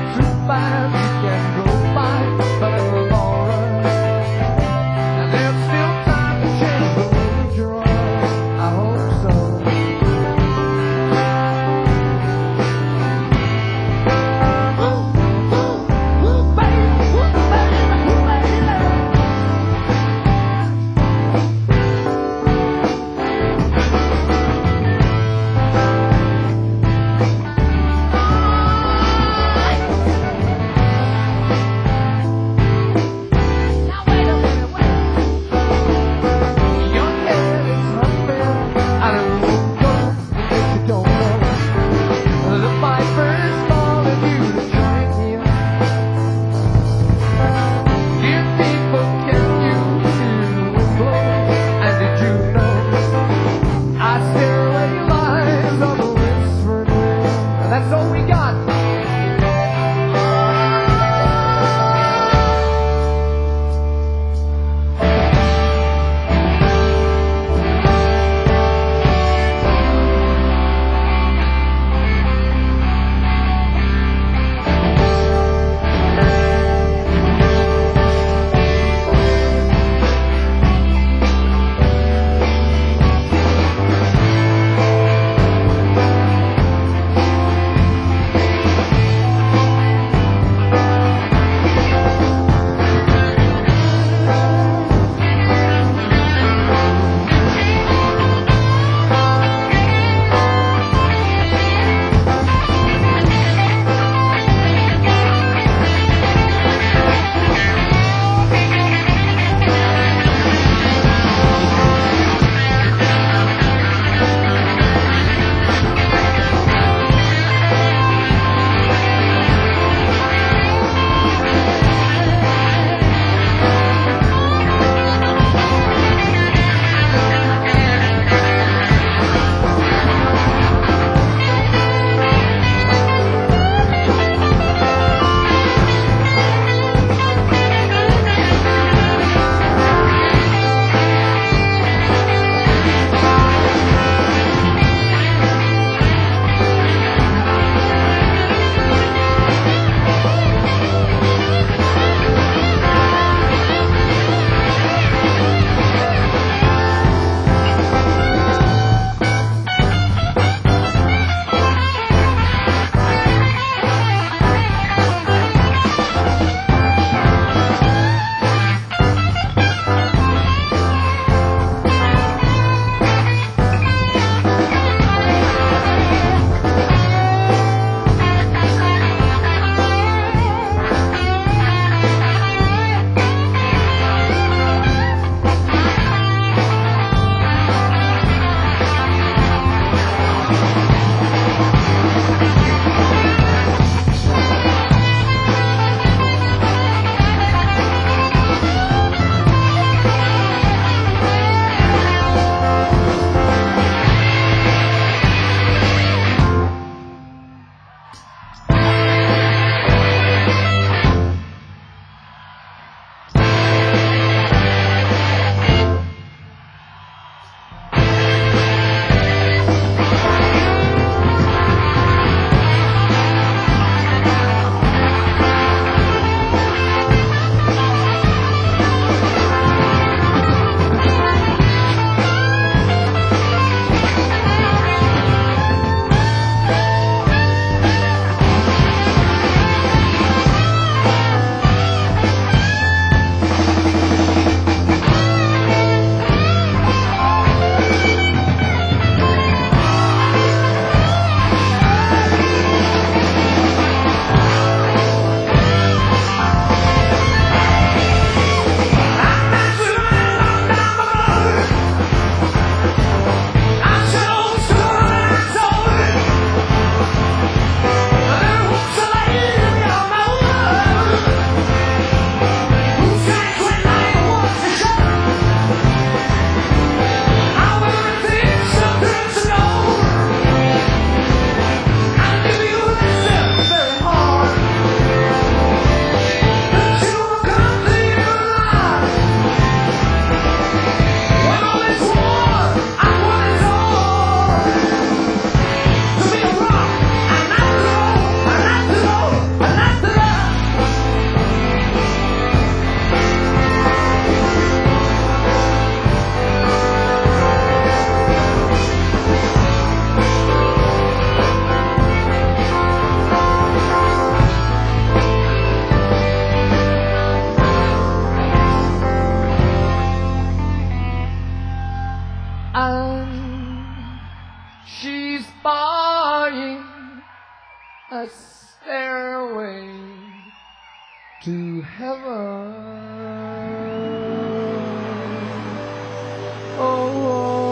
There's a stairway to heaven. Oh,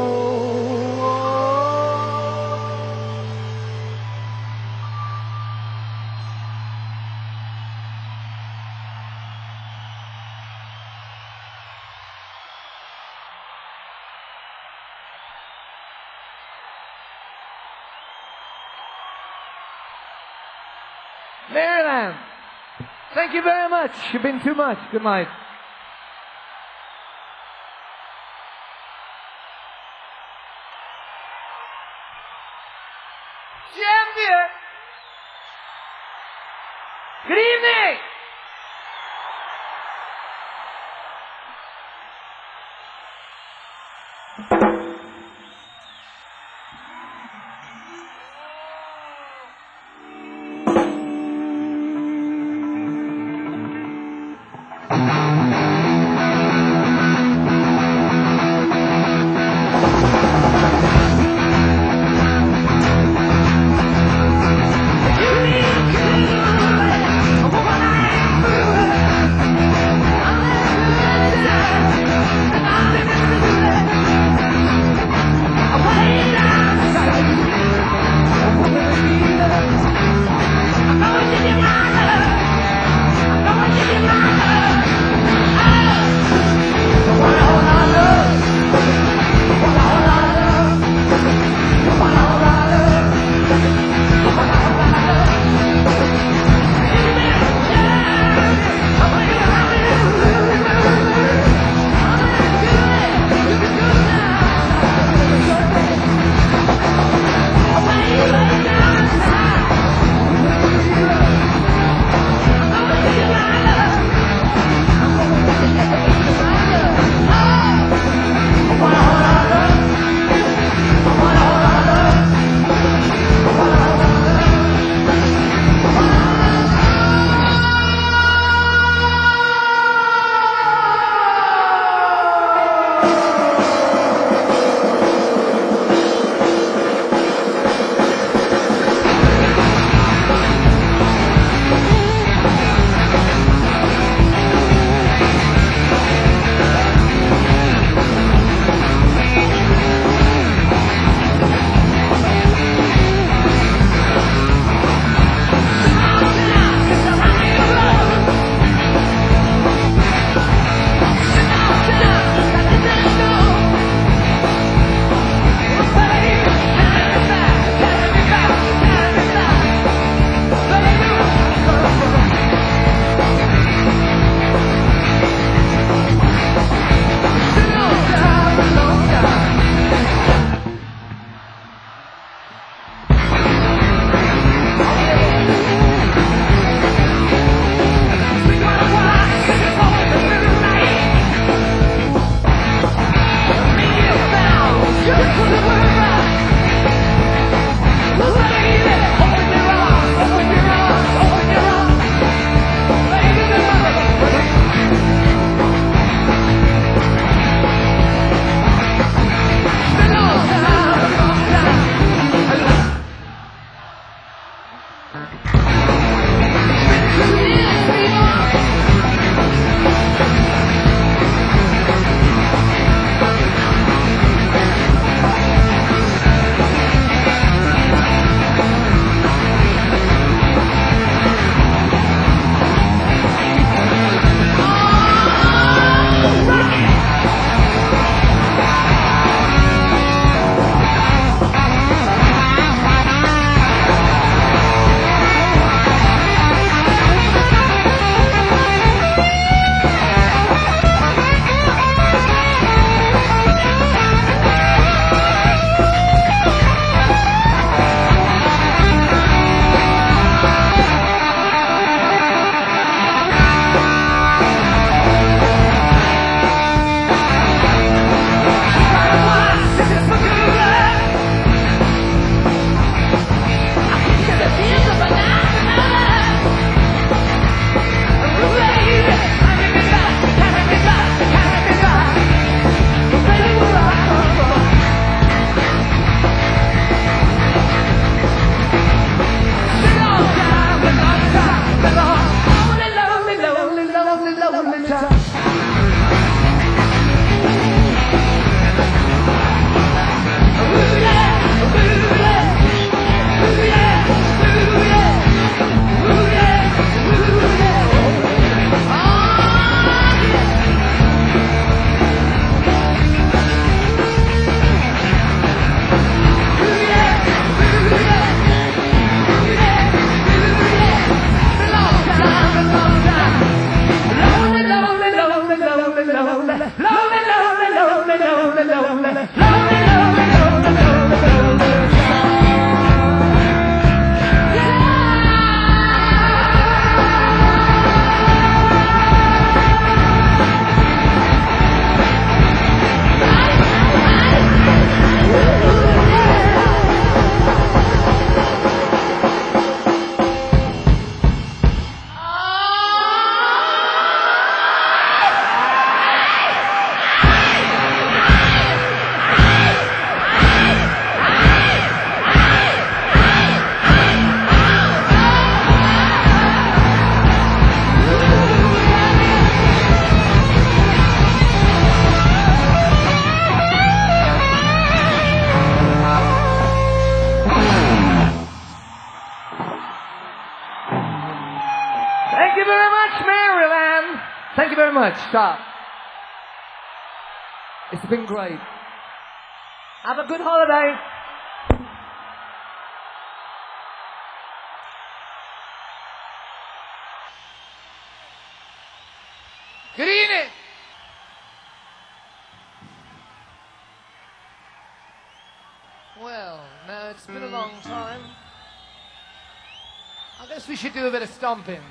Maryland, thank you very much. You've been too much. Good night. Champion! Good evening! Thank you very much, Maryland. Thank you very much. Stop. It's been great. Have a good holiday. Good evening. Well, now it's been a long time. I guess we should do a bit of stomping.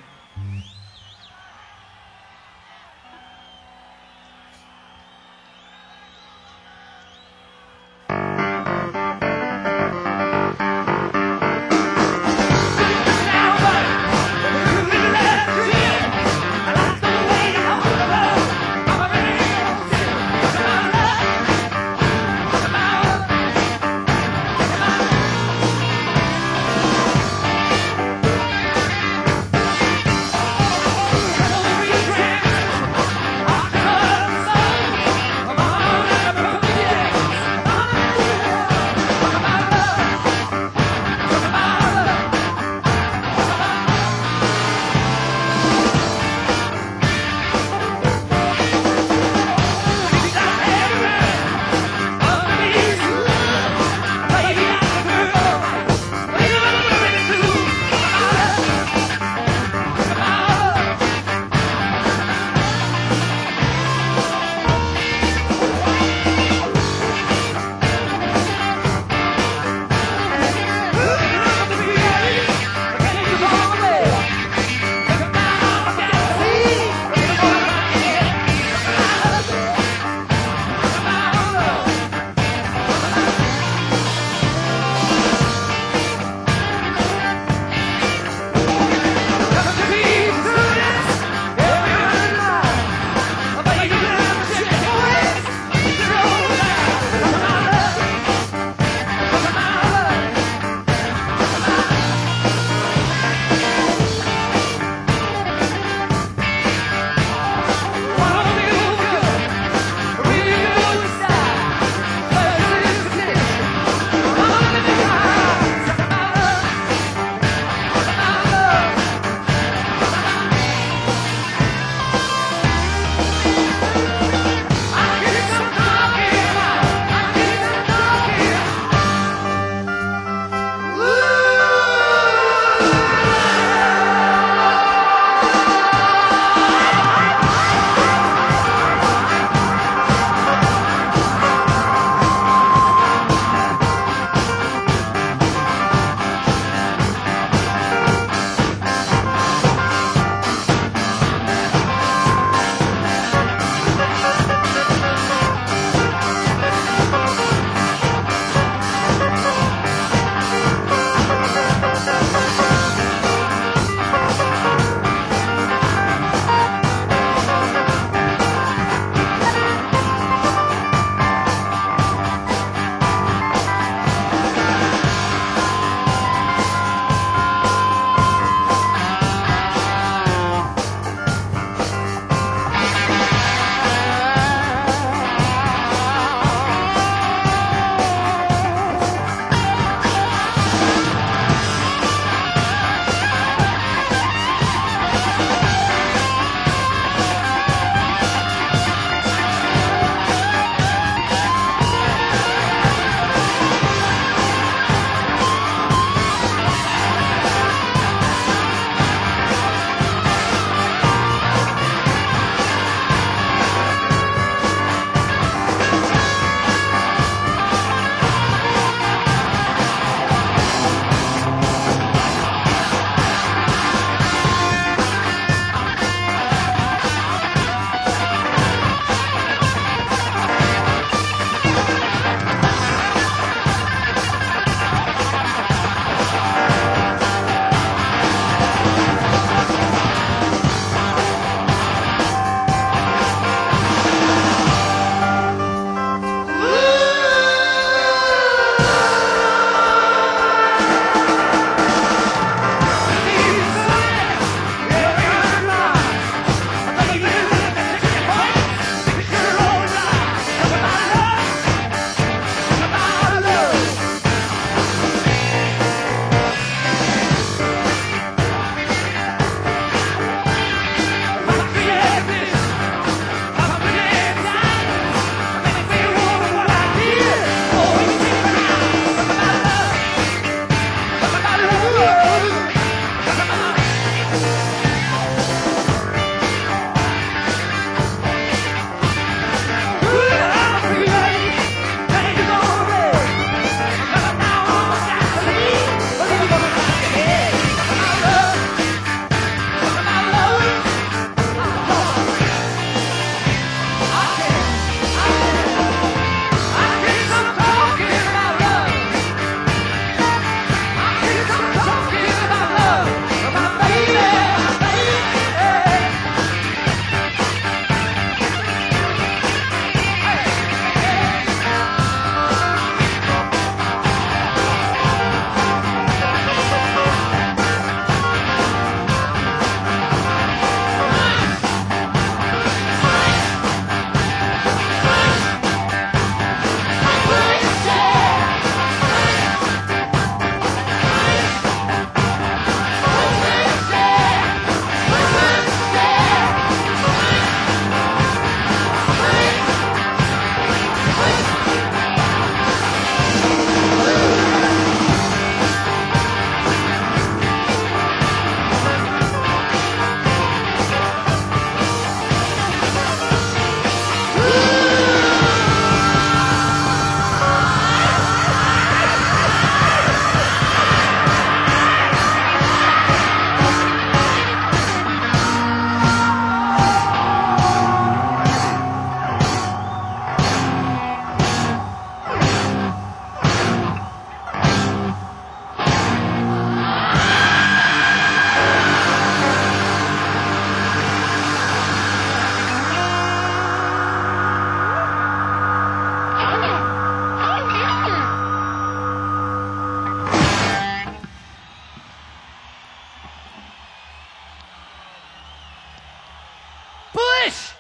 Push!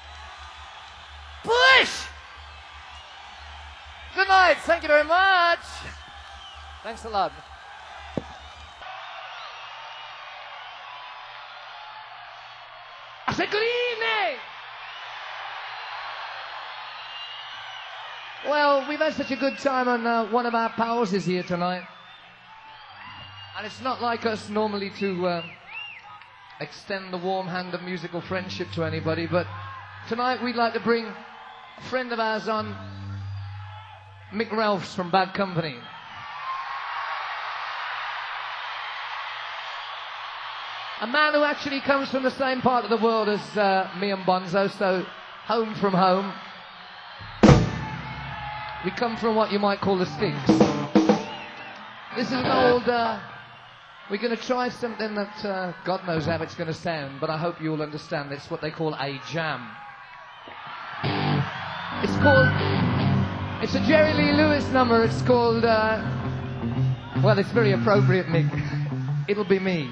Push! Good night. Thank you very much. Thanks a lot. I said good evening. Well, we've had such a good time on one of our pals is here tonight. And it's not like us normally to extend the warm hand of musical friendship to anybody, but tonight we'd like to bring a friend of ours on, Mick Ralphs from Bad Company. A man who actually comes from the same part of the world as me and Bonzo, so home from home. We come from what you might call the sticks. This is an old... we're going to try something that God knows how it's going to sound, but I hope you'll understand it's what they call a jam. It's called... It's a Jerry Lee Lewis number. It's called... well, it's very appropriate, Mick. It'll Be Me.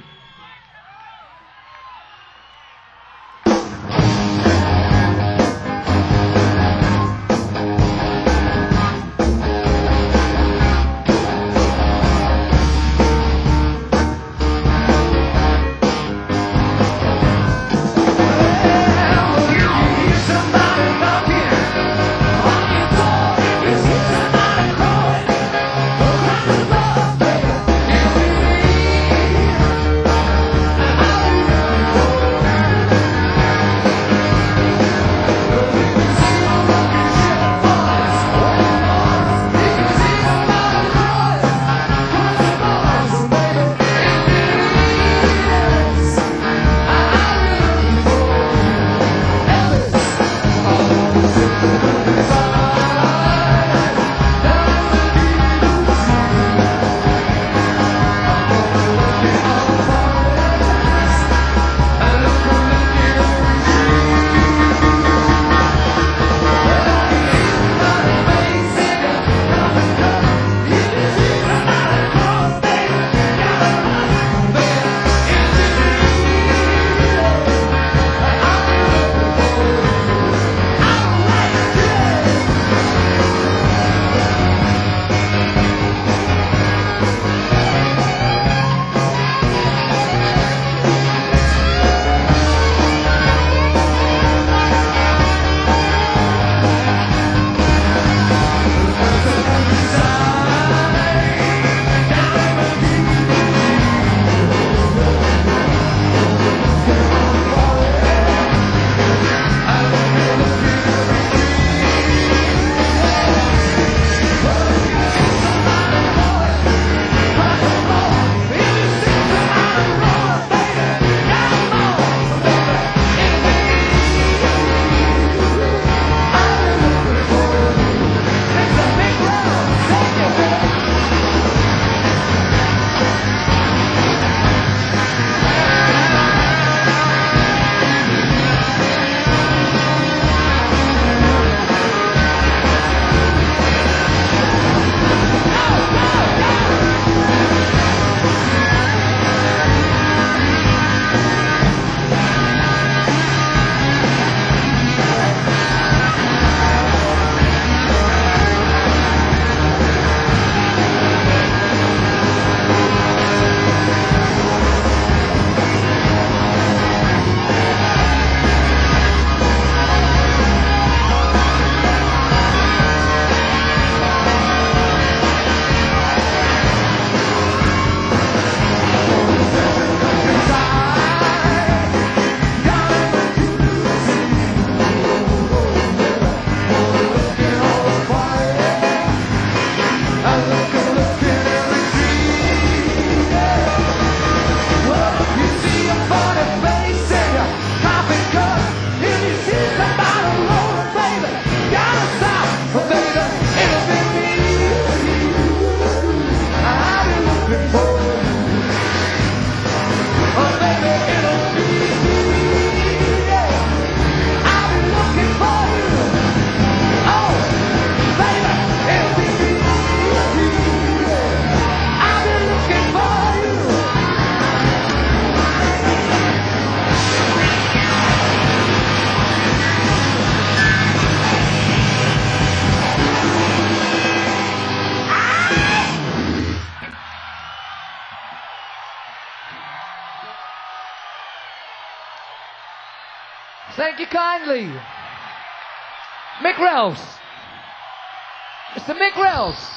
Thank you kindly. Mick Rels. Mr. Mick Rels.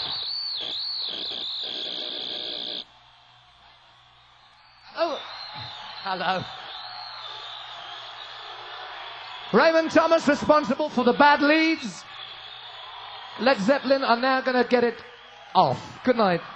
Oh, hello. Raymond Thomas responsible for the bad leads. Led Zeppelin are now going to get it off. Good night.